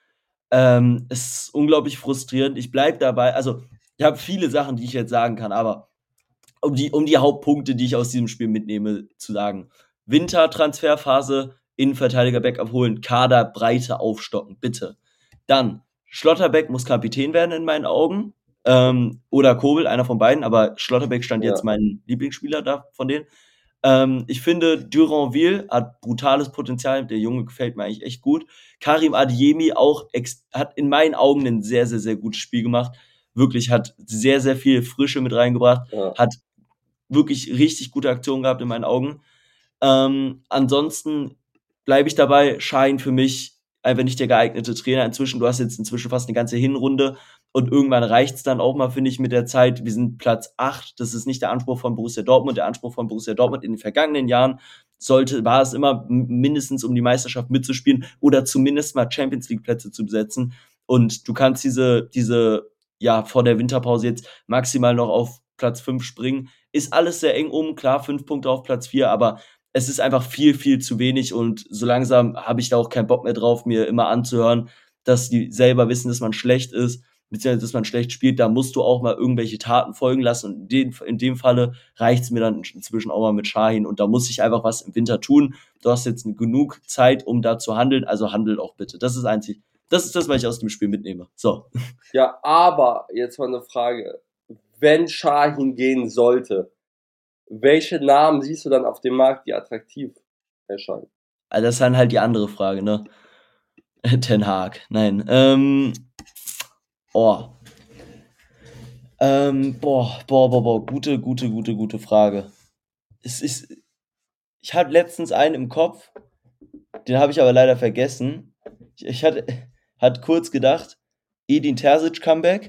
Speaker 2: Ähm, es ist unglaublich frustrierend. Ich bleibe dabei. Also, ich habe viele Sachen, die ich jetzt sagen kann, aber um die, um die Hauptpunkte, die ich aus diesem Spiel mitnehme, zu sagen. Wintertransferphase, Innenverteidiger Backup holen, Kader, Breite aufstocken, bitte. Dann, Schlotterbeck muss Kapitän werden in meinen Augen. Ähm, oder Kobel, einer von beiden, aber Schlotterbeck stand
Speaker 1: Ja.
Speaker 2: jetzt mein Lieblingsspieler da von denen. Ähm, ich finde, Duranville hat brutales Potenzial. Der Junge gefällt mir eigentlich echt gut. Karim Adeyemi auch ex- hat in meinen Augen ein sehr, sehr, sehr gutes Spiel gemacht. Wirklich hat sehr, sehr viel Frische mit reingebracht.
Speaker 1: Ja.
Speaker 2: Hat wirklich richtig gute Aktionen gehabt in meinen Augen. Ähm, ansonsten bleibe ich dabei, Schein für mich einfach nicht der geeignete Trainer. Inzwischen, du hast jetzt inzwischen fast eine ganze Hinrunde und irgendwann reicht's dann auch mal, finde ich, mit der Zeit. Wir sind Platz acht. Das ist nicht der Anspruch von Borussia Dortmund. Der Anspruch von Borussia Dortmund in den vergangenen Jahren sollte, war es immer mindestens um die Meisterschaft mitzuspielen oder zumindest mal Champions League Plätze zu besetzen. Und du kannst diese, diese, ja, vor der Winterpause jetzt maximal noch auf Platz fünf springen. Ist alles sehr eng um, klar, fünf Punkte auf Platz vier, aber es ist einfach viel, viel zu wenig und so langsam habe ich da auch keinen Bock mehr drauf, mir immer anzuhören, dass die selber wissen, dass man schlecht ist, beziehungsweise dass man schlecht spielt. Da musst du auch mal irgendwelche Taten folgen lassen und in dem, in dem Falle reicht es mir dann inzwischen auch mal mit Şahin und da muss ich einfach was im Winter tun. Du hast jetzt genug Zeit, um da zu handeln, also handel auch bitte. Das ist einzig, das ist das, was ich aus dem Spiel mitnehme. So.
Speaker 1: Ja, aber jetzt mal eine Frage. Wenn Şahin gehen sollte, welche Namen siehst du dann auf dem Markt, die attraktiv erscheinen?
Speaker 2: Also das ist dann halt die andere Frage, ne? Ten Hag. Nein. Ähm. Oh. Ähm, boah, boah, boah, boah. Gute, gute, gute, gute Frage. Es ist. Ich hatte letztens einen im Kopf, den habe ich aber leider vergessen. Ich, ich hatte, hatte kurz gedacht, Edin Terzic Comeback.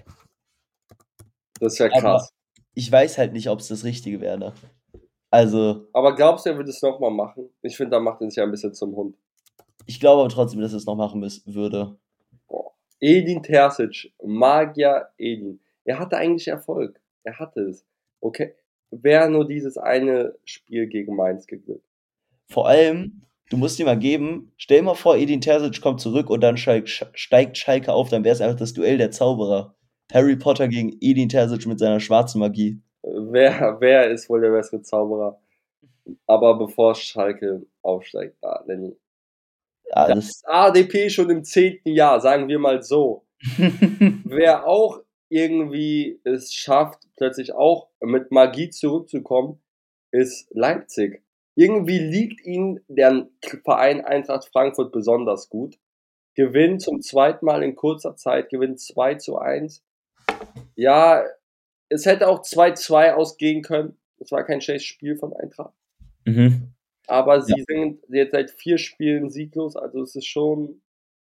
Speaker 1: Das ist ja
Speaker 2: Aber
Speaker 1: krass.
Speaker 2: ich weiß halt nicht, ob es das Richtige wäre. Also,
Speaker 1: Aber glaubst du, er würde es nochmal machen? Ich finde, da macht er sich ja ein bisschen zum Hund.
Speaker 2: ich glaube aber trotzdem, dass er es noch machen müß, würde.
Speaker 1: Boah. Edin Terzic, Magier Edin. Er hatte eigentlich Erfolg. Er hatte es. Okay, wäre nur dieses eine Spiel gegen Mainz geglückt.
Speaker 2: Vor allem, du musst dir mal geben, stell mal vor, Edin Terzic kommt zurück und dann steigt, steigt Schalke auf, dann wäre es einfach das Duell der Zauberer. Harry Potter gegen Edin Terzic mit seiner schwarzen Magie.
Speaker 1: Wer, wer ist wohl der bessere Zauberer? Aber bevor Schalke aufsteigt, da, Lenny.
Speaker 2: Ja,
Speaker 1: Da
Speaker 2: das
Speaker 1: ist A D P schon im zehnten Jahr, sagen wir mal so. Wer auch irgendwie es schafft, plötzlich auch mit Magie zurückzukommen, ist Leipzig. Irgendwie liegt ihnen der Verein Eintracht Frankfurt besonders gut. Gewinnt zum zweiten Mal in kurzer Zeit, gewinnt zwei zu eins. Ja, es hätte auch zwei zwei ausgehen können. Es war kein schlechtes Spiel von Eintracht.
Speaker 2: mhm.
Speaker 1: Aber
Speaker 2: Ja.
Speaker 1: sie sind jetzt seit vier Spielen sieglos, also es ist schon,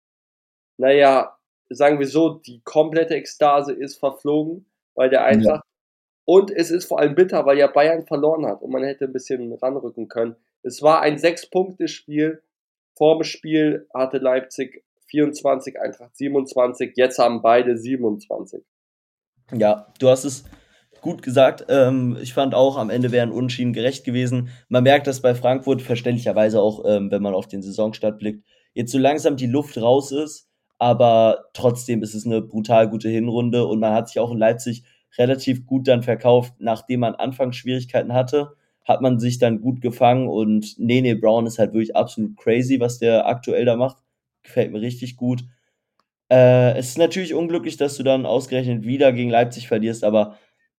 Speaker 1: naja, sagen wir so, die komplette Ekstase ist verflogen bei der Eintracht. Und es ist vor allem bitter, weil ja Bayern verloren hat und man hätte ein bisschen ranrücken können. Es war ein Sechs-Punkte-Spiel. Vor dem Spiel hatte Leipzig vierundzwanzig, Eintracht siebenundzwanzig. Jetzt haben beide siebenundzwanzig.
Speaker 2: Ja, du hast es gut gesagt. Ähm, ich fand auch, am Ende wären Unentschieden gerecht gewesen. Man merkt das bei Frankfurt verständlicherweise auch, ähm, wenn man auf den Saisonstart blickt. Jetzt so langsam die Luft raus ist, aber trotzdem ist es eine brutal gute Hinrunde und man hat sich auch in Leipzig relativ gut dann verkauft, nachdem man anfangs Schwierigkeiten hatte, hat man sich dann gut gefangen und Nene Brown ist halt wirklich absolut crazy, was der aktuell da macht. Gefällt mir richtig gut. Äh, es ist natürlich unglücklich, dass du dann ausgerechnet wieder gegen Leipzig verlierst, aber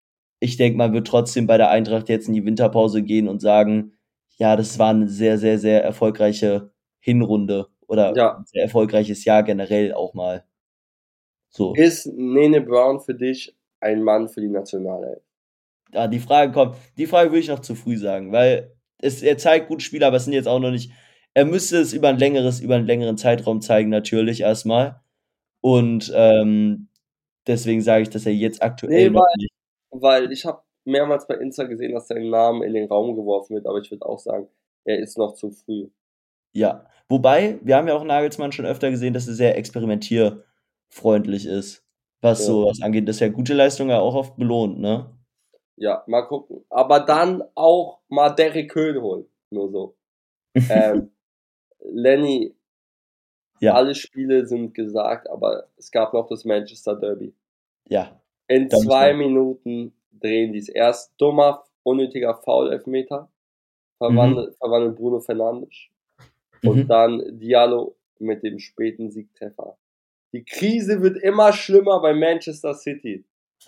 Speaker 2: ich denke, man wird trotzdem bei der Eintracht jetzt in die Winterpause gehen und sagen, ja, das war eine sehr, sehr, sehr erfolgreiche Hinrunde oder
Speaker 1: Ja.
Speaker 2: ein sehr erfolgreiches Jahr generell auch mal. So.
Speaker 1: Ist Nene Brown für dich ein Mann für die Nationalelf?
Speaker 2: Ja, die Frage kommt die Frage würde ich noch zu früh sagen, weil es er zeigt gute Spiele, aber es sind jetzt auch noch nicht er müsste es über 'n längeres über 'n längeren Zeitraum zeigen natürlich erst mal. Und, ähm, deswegen sage ich, dass er jetzt aktuell
Speaker 1: Ne,
Speaker 2: noch
Speaker 1: weil
Speaker 2: nicht
Speaker 1: weil ich habe mehrmals bei Insta gesehen, dass sein Name in den Raum geworfen wird, aber ich würde auch sagen, er ist noch zu früh.
Speaker 2: Ja, wobei, wir haben ja auch Nagelsmann schon öfter gesehen, dass er sehr experimentierfreundlich ist, was
Speaker 1: Ja.
Speaker 2: so was angeht, dass er gute Leistungen ja auch oft belohnt, ne?
Speaker 1: Ja, mal gucken. Aber dann auch mal Derrick Köhn holen, nur so. Ähm, Lenny,
Speaker 2: Ja,
Speaker 1: alle Spiele sind gesagt, aber es gab noch das Manchester Derby.
Speaker 2: ja,
Speaker 1: In
Speaker 2: da müssen
Speaker 1: zwei
Speaker 2: wir
Speaker 1: Minuten drehen die's. Erst dummer, unnötiger Foul-Elfmeter,
Speaker 2: mhm,
Speaker 1: verwandelt verwandelt Bruno Fernandes und
Speaker 2: mhm.
Speaker 1: dann Diallo mit dem späten Siegtreffer. Die Krise wird immer schlimmer bei Manchester City.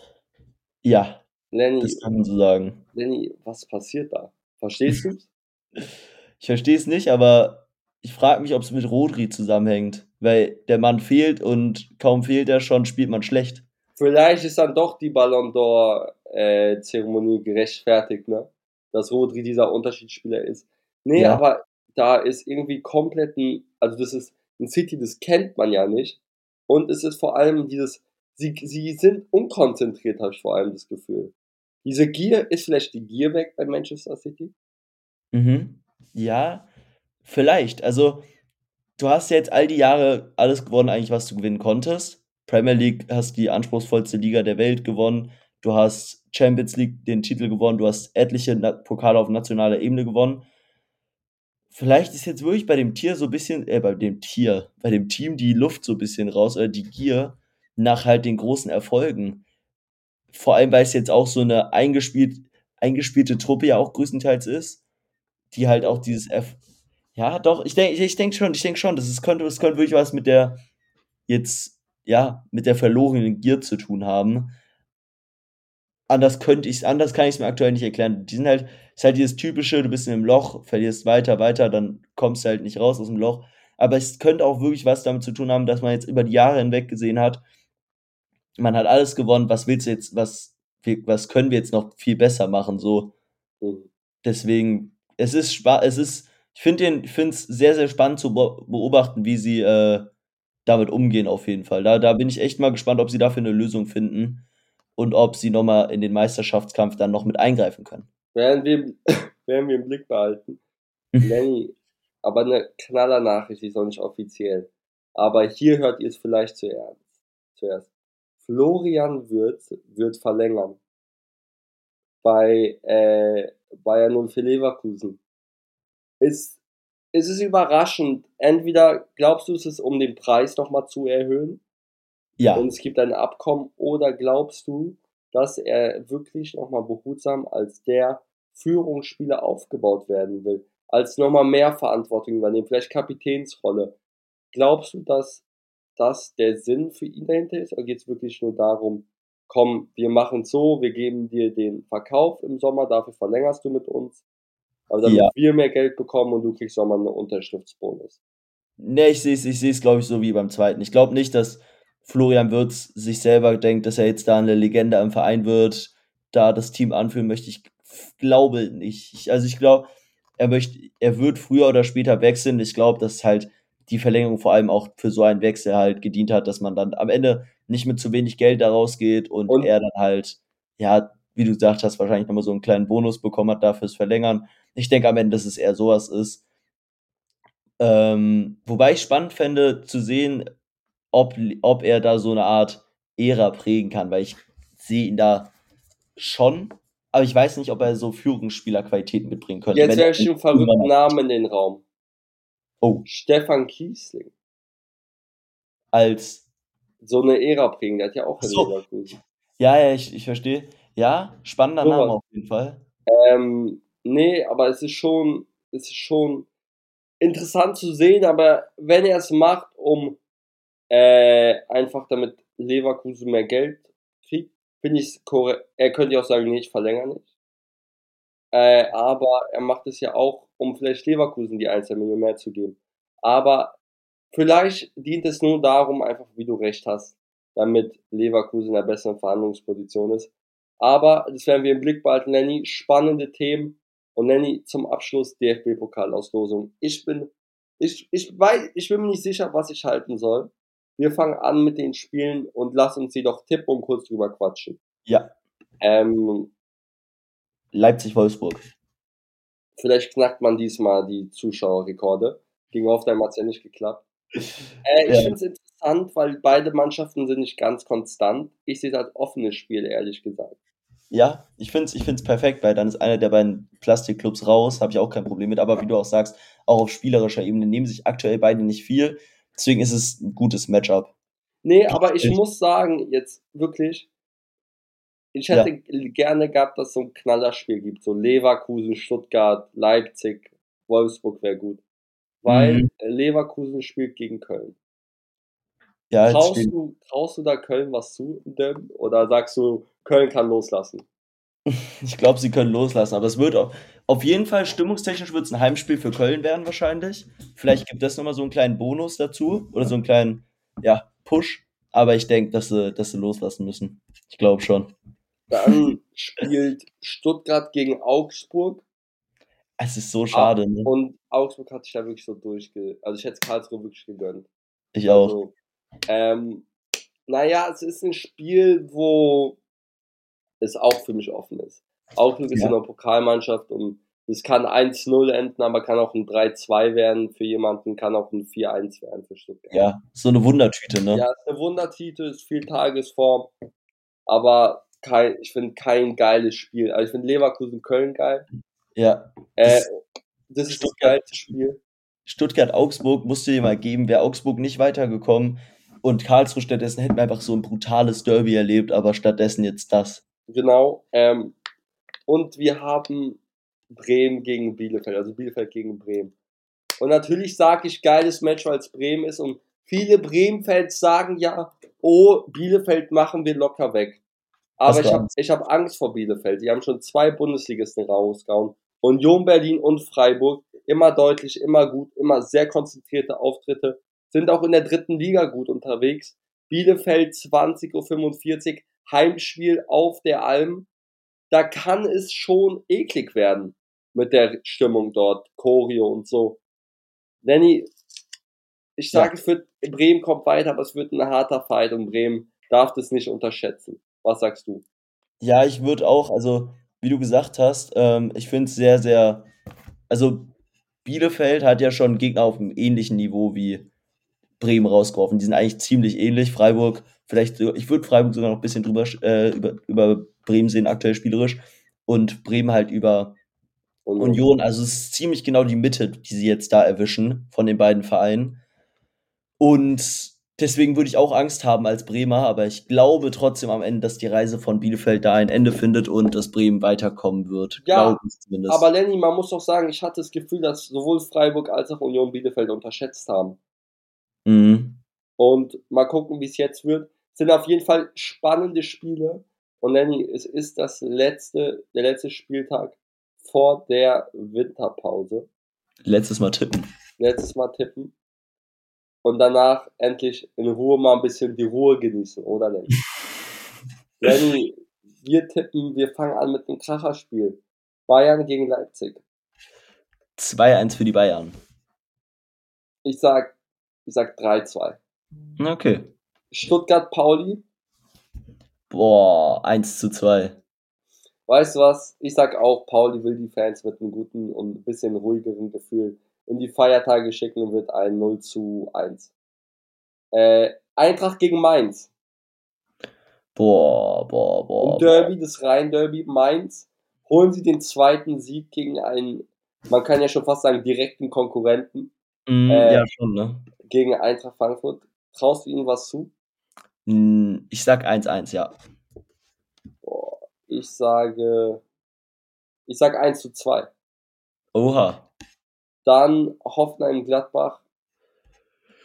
Speaker 2: Ja, das
Speaker 1: Lenny,
Speaker 2: kann man so sagen.
Speaker 1: Lenny, was passiert da? Verstehst du's?
Speaker 2: Ich verstehe es nicht, aber ich frage mich, ob's mit Rodri zusammenhängt, weil der Mann fehlt und kaum fehlt er schon, spielt man schlecht.
Speaker 1: Vielleicht ist dann doch die Ballon d'Or äh, Zeremonie gerechtfertigt, ne? Dass Rodri dieser Unterschiedsspieler ist. Ne,
Speaker 2: Ja,
Speaker 1: aber da ist irgendwie komplett 'n also das ist 'n City, das kennt man ja nicht. Und es ist vor allem dieses sie sie sind unkonzentriert, habe ich vor allem das Gefühl. Diese Gier ist vielleicht die Gier weg bei Manchester City?
Speaker 2: mhm. Ja, vielleicht. Also, du hast ja jetzt all die Jahre alles gewonnen eigentlich, was du gewinnen konntest. Premier League hast die anspruchsvollste Liga der Welt gewonnen. Du hast Champions League den Titel gewonnen. Du hast etliche Na Pokale auf nationaler Ebene gewonnen. Vielleicht ist jetzt wirklich bei dem Tier so bisschen äh, bei dem Tier, bei dem Team die Luft so bisschen raus oder die Gier nach halt den großen Erfolgen. Vor allem, weil's jetzt auch so 'ne eingespielt eingespielte Truppe ja auch größtenteils ist, die halt auch
Speaker 1: Mhm.
Speaker 2: dieses Erf ja, doch, ich denke ich denke schon ich denke schon, dass es könnte es könnte wirklich was mit der jetzt ja, mit der verlorenen Gier zu tun haben. Anders könnte ich's anders kann ich's mir aktuell nicht erklären. Die sind halt ist halt dieses typische, du bist in 'nem Loch, verlierst weiter, weiter, dann kommst du halt nicht raus aus'm Loch. Aber es könnte auch wirklich was damit zu tun haben, dass man jetzt über die Jahre hinweg gesehen hat, man hat alles gewonnen, was willst du jetzt was wir was können wir jetzt noch viel besser machen so?
Speaker 1: Mhm.
Speaker 2: Deswegen, es ist spa es ist ich finde den ich finde es sehr, sehr spannend zu beo beobachten, wie sie, äh, damit umgehen auf jeden Fall. Da da bin ich echt mal gespannt, ob sie dafür 'ne Lösung finden und ob sie noch mal in den Meisterschaftskampf dann noch mit eingreifen können.
Speaker 1: Werden wir werden wir im Blick behalten. Lenny, aber 'ne Knallernachricht, die ist noch nicht offiziell. Aber hier hört ihr's vielleicht zuerst zuerst. Florian Wirtz wird verlängern bei, äh, Bayer null vier Leverkusen. Ist ist es überraschend? Entweder glaubst du, es ist, um den Preis noch mal zu erhöhen und
Speaker 2: Ja,
Speaker 1: es gibt ein Abkommen, oder glaubst du, dass er wirklich noch mal behutsam als der Führungsspieler aufgebaut werden will, als noch mal mehr Verantwortung übernehmen, vielleicht Kapitänsrolle? Glaubst du, dass das der Sinn für ihn dahinter ist, oder geht's wirklich nur darum: „Komm, wir machen's so, wir geben dir den Verkauf im Sommer, dafür verlängerst du mit uns, aber
Speaker 2: ja.
Speaker 1: damit wir mehr Geld bekommen und du kriegst noch mal 'ne Unterschriftsbonus?“
Speaker 2: Ne, ich sehe es ich sehe es, glaube ich, so wie beim zweiten. Ich glaube nicht, dass Florian Wirtz sich selber denkt, dass er jetzt da 'ne Legende im Verein wird, da das Team anführen möchte. Ich glaube nicht. Ich also, ich glaube, er möchte er wird früher oder später wechseln. Ich glaube, dass halt die Verlängerung vor allem auch für so einen Wechsel halt gedient hat, dass man dann am Ende nicht mit zu wenig Geld da rausgeht und
Speaker 1: Und
Speaker 2: er dann halt, ja, wie du gesagt hast, wahrscheinlich noch mal so 'n kleinen Bonus bekommen hat da fürs Verlängern. Ich denke am Ende, dass es eher so was ist. Ähm, wobei ich spannend fände zu sehen, ob l ob er da so 'ne Art Ära prägen kann, weil ich sehe ihn da schon, aber ich weiß nicht, ob er so Führungsspielerqualitäten mitbringen könnte,
Speaker 1: jetzt
Speaker 2: wenn er
Speaker 1: werfe ich
Speaker 2: nicht
Speaker 1: 'n
Speaker 2: irgendwann
Speaker 1: verrückten
Speaker 2: mal
Speaker 1: Namen in den Raum.
Speaker 2: Oh.
Speaker 1: Stefan Kiesling.
Speaker 2: Als
Speaker 1: So 'ne Ära prägen, der hat ja auch
Speaker 2: Ach
Speaker 1: in
Speaker 2: so.
Speaker 1: Leverkusen.
Speaker 2: Ja, ja, ich ich verstehe. Ja, spannender
Speaker 1: So
Speaker 2: Name
Speaker 1: was.
Speaker 2: auf jeden Fall.
Speaker 1: Ähm, ne, aber es ist schon es ist schon interessant zu sehen, aber wenn er's macht, um, äh, einfach damit Leverkusen mehr Geld kriegt, finde ich's korrekt. Er könnte ja auch sagen: „Ne, ich verlängere nicht.“ Äh, aber er macht es ja auch, um vielleicht Leverkusen die ein, zwei Millionen mehr zu geben. Aber vielleicht dient es nur darum, einfach, wie du recht hast, damit Leverkusen in 'ner besseren Verhandlungsposition ist. Aber das werden wir im Blick behalten, Lenny. Spannende Themen. Und Lenny, zum Abschluss D F B-Pokalauslosung. Ich bin ich ich wei ich bin mir nicht sicher, was ich halten soll. Wir fangen an mit den Spielen und lass uns die doch tippen und kurz drüber quatschen.
Speaker 2: Ja.
Speaker 1: Ähm
Speaker 2: Leipzig-Wolfsburg.
Speaker 1: Vielleicht knackt man diesmal die Zuschauerrekorde. Gegen Hoffenheim hat's ja nicht geklappt. Äh, ich
Speaker 2: Ja.
Speaker 1: finde es interessant, weil beide Mannschaften sind nicht ganz konstant. Ich sehe es als offenes Spiel, ehrlich gesagt.
Speaker 2: Ja, ich finde es ich finde es perfekt, weil dann ist einer der beiden Plastikclubs raus, habe ich auch kein Problem mit. Aber wie du auch sagst, auch auf spielerischer Ebene nehmen sich aktuell beide nicht viel. Deswegen ist es 'n gutes Matchup.
Speaker 1: Ne, aber ich muss sagen, jetzt wirklich ich
Speaker 2: Ja.
Speaker 1: hätte g gerne gehabt, dass so 'n Knallerspiel gibt, so Leverkusen, Stuttgart, Leipzig, Wolfsburg wäre gut. Weil
Speaker 2: Mhm.
Speaker 1: Leverkusen spielt gegen Köln.
Speaker 2: Ja, jetzt
Speaker 1: Traust
Speaker 2: stehen
Speaker 1: du traust du da Köln was zu im Derby oder sagst du, Köln kann loslassen?
Speaker 2: Ich glaube, sie können loslassen, aber es wird au auf jeden Fall stimmungstechnisch wird's 'n Heimspiel für Köln werden wahrscheinlich. Vielleicht gibt das noch mal so 'n kleinen Bonus dazu oder so 'n kleinen, ja, Push. Aber ich denke, dass sie dass sie loslassen müssen. Ich glaube schon.
Speaker 1: Dann spielt Stuttgart gegen Augsburg.
Speaker 2: Es ist so
Speaker 1: Ah,
Speaker 2: schade, ne?
Speaker 1: und Augsburg hat sich da wirklich so durchge also, ich hätte es Karlsruhe wirklich gegönnt.
Speaker 2: Ich auch.
Speaker 1: Also, ähm, na ja, es ist 'n Spiel, wo es auch für mich offen ist. Augsburg ist so
Speaker 2: Ja.
Speaker 1: 'ne Pokalmannschaft und es kann eins null enden, aber kann auch 'n drei zwei werden für jemanden, kann auch 'n vier eins werden für Stuttgart.
Speaker 2: Ja, so 'ne Wundertüte, ne?
Speaker 1: Ja, ist 'ne Wundertüte, ist viel Tagesform, aber kei ich finde kein geiles Spiel. Also, ich finde Leverkusen-Köln geil.
Speaker 2: Ja,
Speaker 1: Äh,
Speaker 2: das
Speaker 1: das ist das
Speaker 2: Stuttgart
Speaker 1: geilste Spiel.
Speaker 2: Stuttgart-Augsburg musst du dir mal geben. Wäre Augsburg nicht weitergekommen und Karlsruhe stattdessen, hätten wir einfach so 'n brutales Derby erlebt, aber stattdessen jetzt das.
Speaker 1: Genau, ähm, und wir haben Bremen gegen Bielefeld, also, Bielefeld gegen Bremen. Und natürlich sage ich geiles Match, weil's Bremen ist und viele Bremen-Fans sagen ja: „Oh, Bielefeld machen wir locker weg.“ Aber
Speaker 2: Hast du
Speaker 1: ich habe
Speaker 2: Angst?
Speaker 1: ich habe Angst vor Bielefeld. Die haben schon zwei Bundesligisten rausgehauen. Union Berlin und Freiburg, immer deutlich, immer gut, immer sehr konzentrierte Auftritte, sind auch in der dritten Liga gut unterwegs. Bielefeld zwanzig Uhr fünfundvierzig, Heimspiel auf der Alm. Da kann es schon eklig werden mit der Stimmung dort, Choreo und so. Lenny ich sage,
Speaker 2: Ja.
Speaker 1: es wird Bremen kommt weiter, aber es wird 'n harter Fight und Bremen darf das nicht unterschätzen. Was sagst du?
Speaker 2: Ja, ich würde auch also, wie du gesagt hast, ähm, ich finde es sehr, sehr also, Bielefeld hat ja schon Gegner auf'm ähnlichen Niveau wie Bremen rausgeworfen. Die sind eigentlich ziemlich ähnlich. Freiburg vielleicht so ich würde Freiburg sogar noch bisschen drüber sch äh, über über Bremen sehen, aktuell spielerisch und Bremen halt über
Speaker 1: Union.
Speaker 2: Union. Also, es ist ziemlich genau die Mitte, die sie jetzt da erwischen von den beiden Vereinen. Und deswegen würde ich auch Angst haben als Bremer, aber ich glaube trotzdem am Ende, dass die Reise von Bielefeld da ein Ende findet und dass Bremen weiterkommen wird,
Speaker 1: Ja,
Speaker 2: glaube ich
Speaker 1: aber
Speaker 2: zumindest.
Speaker 1: Lenny, man muss doch sagen, ich hatte das Gefühl, dass sowohl Freiburg als auch Union Bielefeld unterschätzt haben.
Speaker 2: Mhm.
Speaker 1: Und mal gucken, wie's jetzt wird. Sind auf jeden Fall spannende Spiele. Und Lenny, es ist das letzte der letzte Spieltag vor der Winterpause.
Speaker 2: Letztes Mal tippen.
Speaker 1: Letztes Mal tippen. Und danach endlich in Ruhe mal 'n bisschen die Ruhe genießen, oder Lenny? Lenny, wir tippen wir fangen an mit 'nem Kracherspiel. Bayern gegen Leipzig.
Speaker 2: zwei eins für die Bayern.
Speaker 1: Ich sage ich sage drei zwei.
Speaker 2: Okay.
Speaker 1: Stuttgart-Pauli.
Speaker 2: Boah, eins zu zwei.
Speaker 1: Weißt du was? Ich sage auch, Pauli will die Fans mit 'nem guten und bisschen ruhigeren Gefühl in die Feiertage schicken und wird ein null zu eins. Äh, Eintracht gegen Mainz.
Speaker 2: Boah, boah,
Speaker 1: 'N
Speaker 2: boah, boah.
Speaker 1: Derby, das Rhein-Derby. Mainz holen sie den zweiten Sieg gegen einen, man kann ja schon fast sagen, direkten Konkurrenten,
Speaker 2: Mhm,
Speaker 1: äh,
Speaker 2: ja schon, ne?
Speaker 1: gegen Eintracht Frankfurt. Traust du ihnen was zu?
Speaker 2: Hm, ich sage eins eins, ja.
Speaker 1: Boah, ich sage ich sage eins zu zwei.
Speaker 2: Oha.
Speaker 1: Dann Hoffenheim-Gladbach.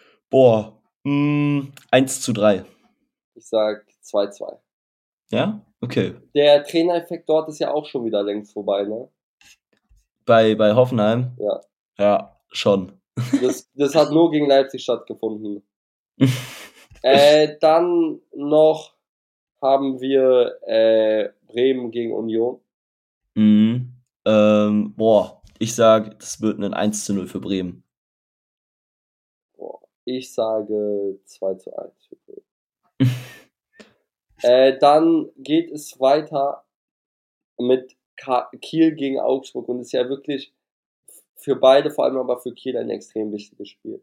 Speaker 2: Boah, hm, eins zu drei.
Speaker 1: Ich sage zwei zwei.
Speaker 2: Ja? Okay.
Speaker 1: Der Trainereffekt dort ist ja auch schon wieder längst vorbei, ne?
Speaker 2: Bei, bei Hoffenheim?
Speaker 1: Ja.
Speaker 2: Ja, schon.
Speaker 1: Das, das hat nur gegen Leipzig stattgefunden. äh, dann noch haben wir äh, Bremen gegen Union.
Speaker 2: Mhm. Ähm, boah, ich sag, das wird ein eins zu null für Bremen.
Speaker 1: Boah, ich sage zwei zu eins für Bremen. äh, dann geht es weiter mit Ka- Kiel gegen Augsburg und ist ja wirklich für beide, vor allem aber für Kiel, ein extrem wichtiges Spiel.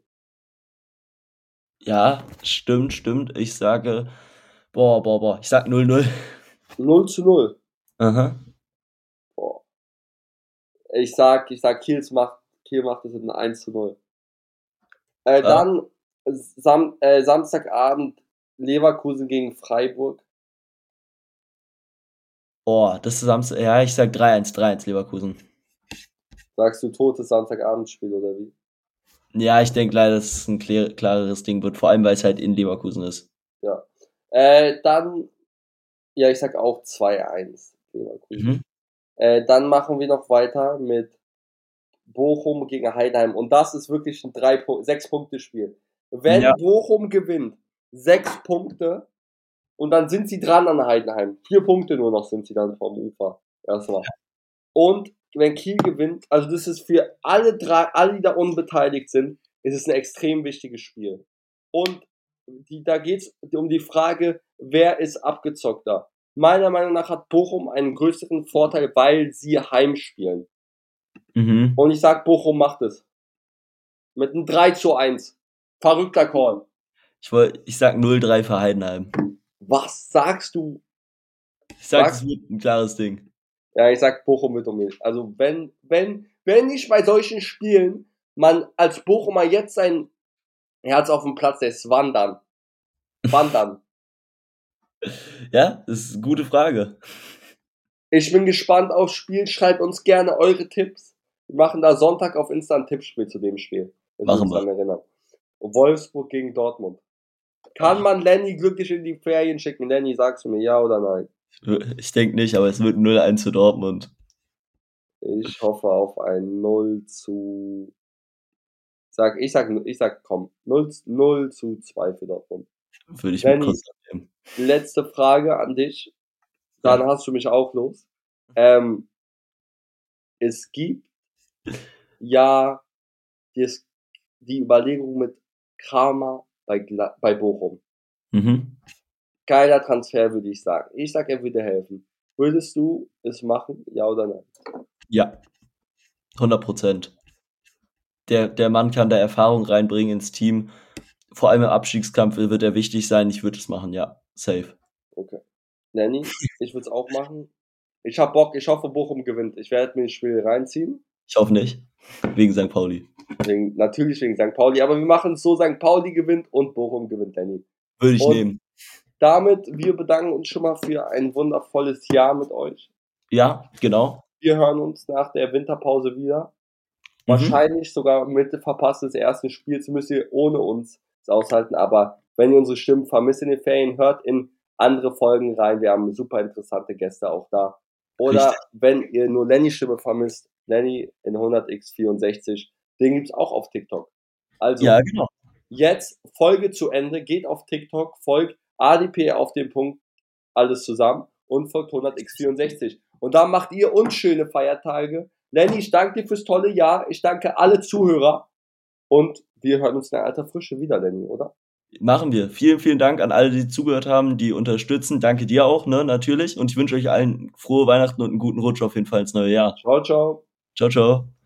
Speaker 2: Ja, stimmt, stimmt. Ich sage, boah, boah, boah, ich sag null null.
Speaker 1: null zu null.
Speaker 2: Aha.
Speaker 1: Boah. Ich sag, ich sag, Kiel macht, Kiel macht es in eins zu null. Äh,
Speaker 2: Ah.
Speaker 1: dann Sam, äh, Samstagabend Leverkusen gegen Freiburg.
Speaker 2: Boah, das ist Samstag. Ja, ich sag drei eins, drei eins Leverkusen.
Speaker 1: Sagst du totes Samstagabendspiel oder wie?
Speaker 2: Ja, ich denke leider, dass es ein klär, klareres Ding wird, vor allem weil es halt in Leverkusen ist.
Speaker 1: Ja. Äh, dann, ja, ich sag auch zwei eins Leverkusen.
Speaker 2: Mhm.
Speaker 1: Äh, dann machen wir noch weiter mit Bochum gegen Heidenheim. Und das ist wirklich ein drei sechs Punkte Spiel. Wenn
Speaker 2: Ja.
Speaker 1: Bochum gewinnt, sechs Punkte, und dann sind sie dran an Heidenheim. Vier Punkte nur noch sind sie dann vom Ufer. Erstmal. Und wenn Kiel gewinnt, also das ist für alle drei, alle, die da unbeteiligt sind, ist es ein extrem wichtiges Spiel. Und die, da geht es um die Frage, wer ist abgezockter? Meiner Meinung nach hat Bochum einen größeren Vorteil, weil sie heimspielen.
Speaker 2: Mhm.
Speaker 1: Und ich sag, Bochum macht es. Mit einem drei zu eins. Verrückter Call.
Speaker 2: Ich, wollt, ich sag null drei für Heidenheim.
Speaker 1: Was sagst du?
Speaker 2: Ich sag,
Speaker 1: Sagst,
Speaker 2: das wird ein klares Ding.
Speaker 1: Ja, ich sag, Bochum wird um mich. Also wenn, wenn, wenn nicht bei solchen Spielen man als Bochumer jetzt sein Herz auf dem Platz lässt, wandern. Wandern.
Speaker 2: Ja, das ist eine gute Frage.
Speaker 1: Ich bin gespannt aufs Spiel. Schreibt uns gerne eure Tipps. Wir machen da Sonntag auf Insta ein Tippspiel zu dem Spiel. Wenn wir
Speaker 2: Machen
Speaker 1: uns
Speaker 2: wir.
Speaker 1: dann erinnern. Wolfsburg gegen Dortmund. Kann
Speaker 2: Ach.
Speaker 1: man Lenny glücklich in die Ferien schicken? Lenny, sagst du mir ja oder nein?
Speaker 2: Ich denke nicht, aber es wird null eins für Dortmund.
Speaker 1: Ich hoffe auf ein null zu. Sag, ich sag, ich sag, komm, null, null zu zwei für Dortmund.
Speaker 2: Würde ich
Speaker 1: Lenny,
Speaker 2: kurz nehmen.
Speaker 1: letzte Frage an dich. Dann
Speaker 2: Ja.
Speaker 1: hast du mich auch los. Ähm, es gibt ja die, die Überlegung mit Kramer bei, bei Bochum.
Speaker 2: Mhm.
Speaker 1: Geiler Transfer, würde ich sagen. Ich sag, er würde helfen. Würdest du es machen, ja oder nein?
Speaker 2: Ja, hundert Prozent. Der, der Mann kann da Erfahrung reinbringen ins Team. Vor allem im Abstiegskampf wird er wichtig sein. Ich würde es machen, ja. Safe.
Speaker 1: Okay. Lenny, ich würde es auch machen. Ich hab Bock, ich hoffe, Bochum gewinnt. Ich werde mir das Spiel reinziehen.
Speaker 2: Ich hoffe nicht. Wegen Sankt Pauli.
Speaker 1: Wegen, natürlich wegen Sankt Pauli, aber wir machen es so, Sankt Pauli gewinnt und Bochum gewinnt, Lenny.
Speaker 2: Würde ich
Speaker 1: und
Speaker 2: nehmen.
Speaker 1: Damit, wir bedanken uns schon mal für ein wundervolles Jahr mit euch.
Speaker 2: Ja, genau.
Speaker 1: Wir hören uns nach der Winterpause wieder.
Speaker 2: Mhm.
Speaker 1: Wahrscheinlich sogar mit der Verpassung des ersten Spiels müsst ihr ohne uns es aushalten, aber wenn ihr unsere Stimmen vermisst in den Ferien, hört in andere Folgen rein. Wir haben super interessante Gäste auch da. Oder
Speaker 2: Richtig.
Speaker 1: wenn ihr nur Lennys Stimme vermisst, Lenny in hundert mal vierundsechzig, den gibt's auch auf TikTok. Also,
Speaker 2: Ja, genau.
Speaker 1: Jetzt Folge zu Ende, geht auf TikTok, folgt A D P auf den Punkt, alles zusammen und folgt hundert mal vierundsechzig. Und da macht ihr uns schöne Feiertage. Lenny, ich danke dir fürs tolle Jahr. Ich danke alle Zuhörer. Und wir hören uns in alter Frische wieder, Lenny, oder?
Speaker 2: Machen wir. Vielen, vielen Dank an alle, die zugehört haben, die unterstützen. Danke dir auch, ne, natürlich. Und ich wünsche euch allen frohe Weihnachten und einen guten Rutsch auf jeden Fall ins neue Jahr.
Speaker 1: Ciao, ciao.
Speaker 2: Ciao, ciao.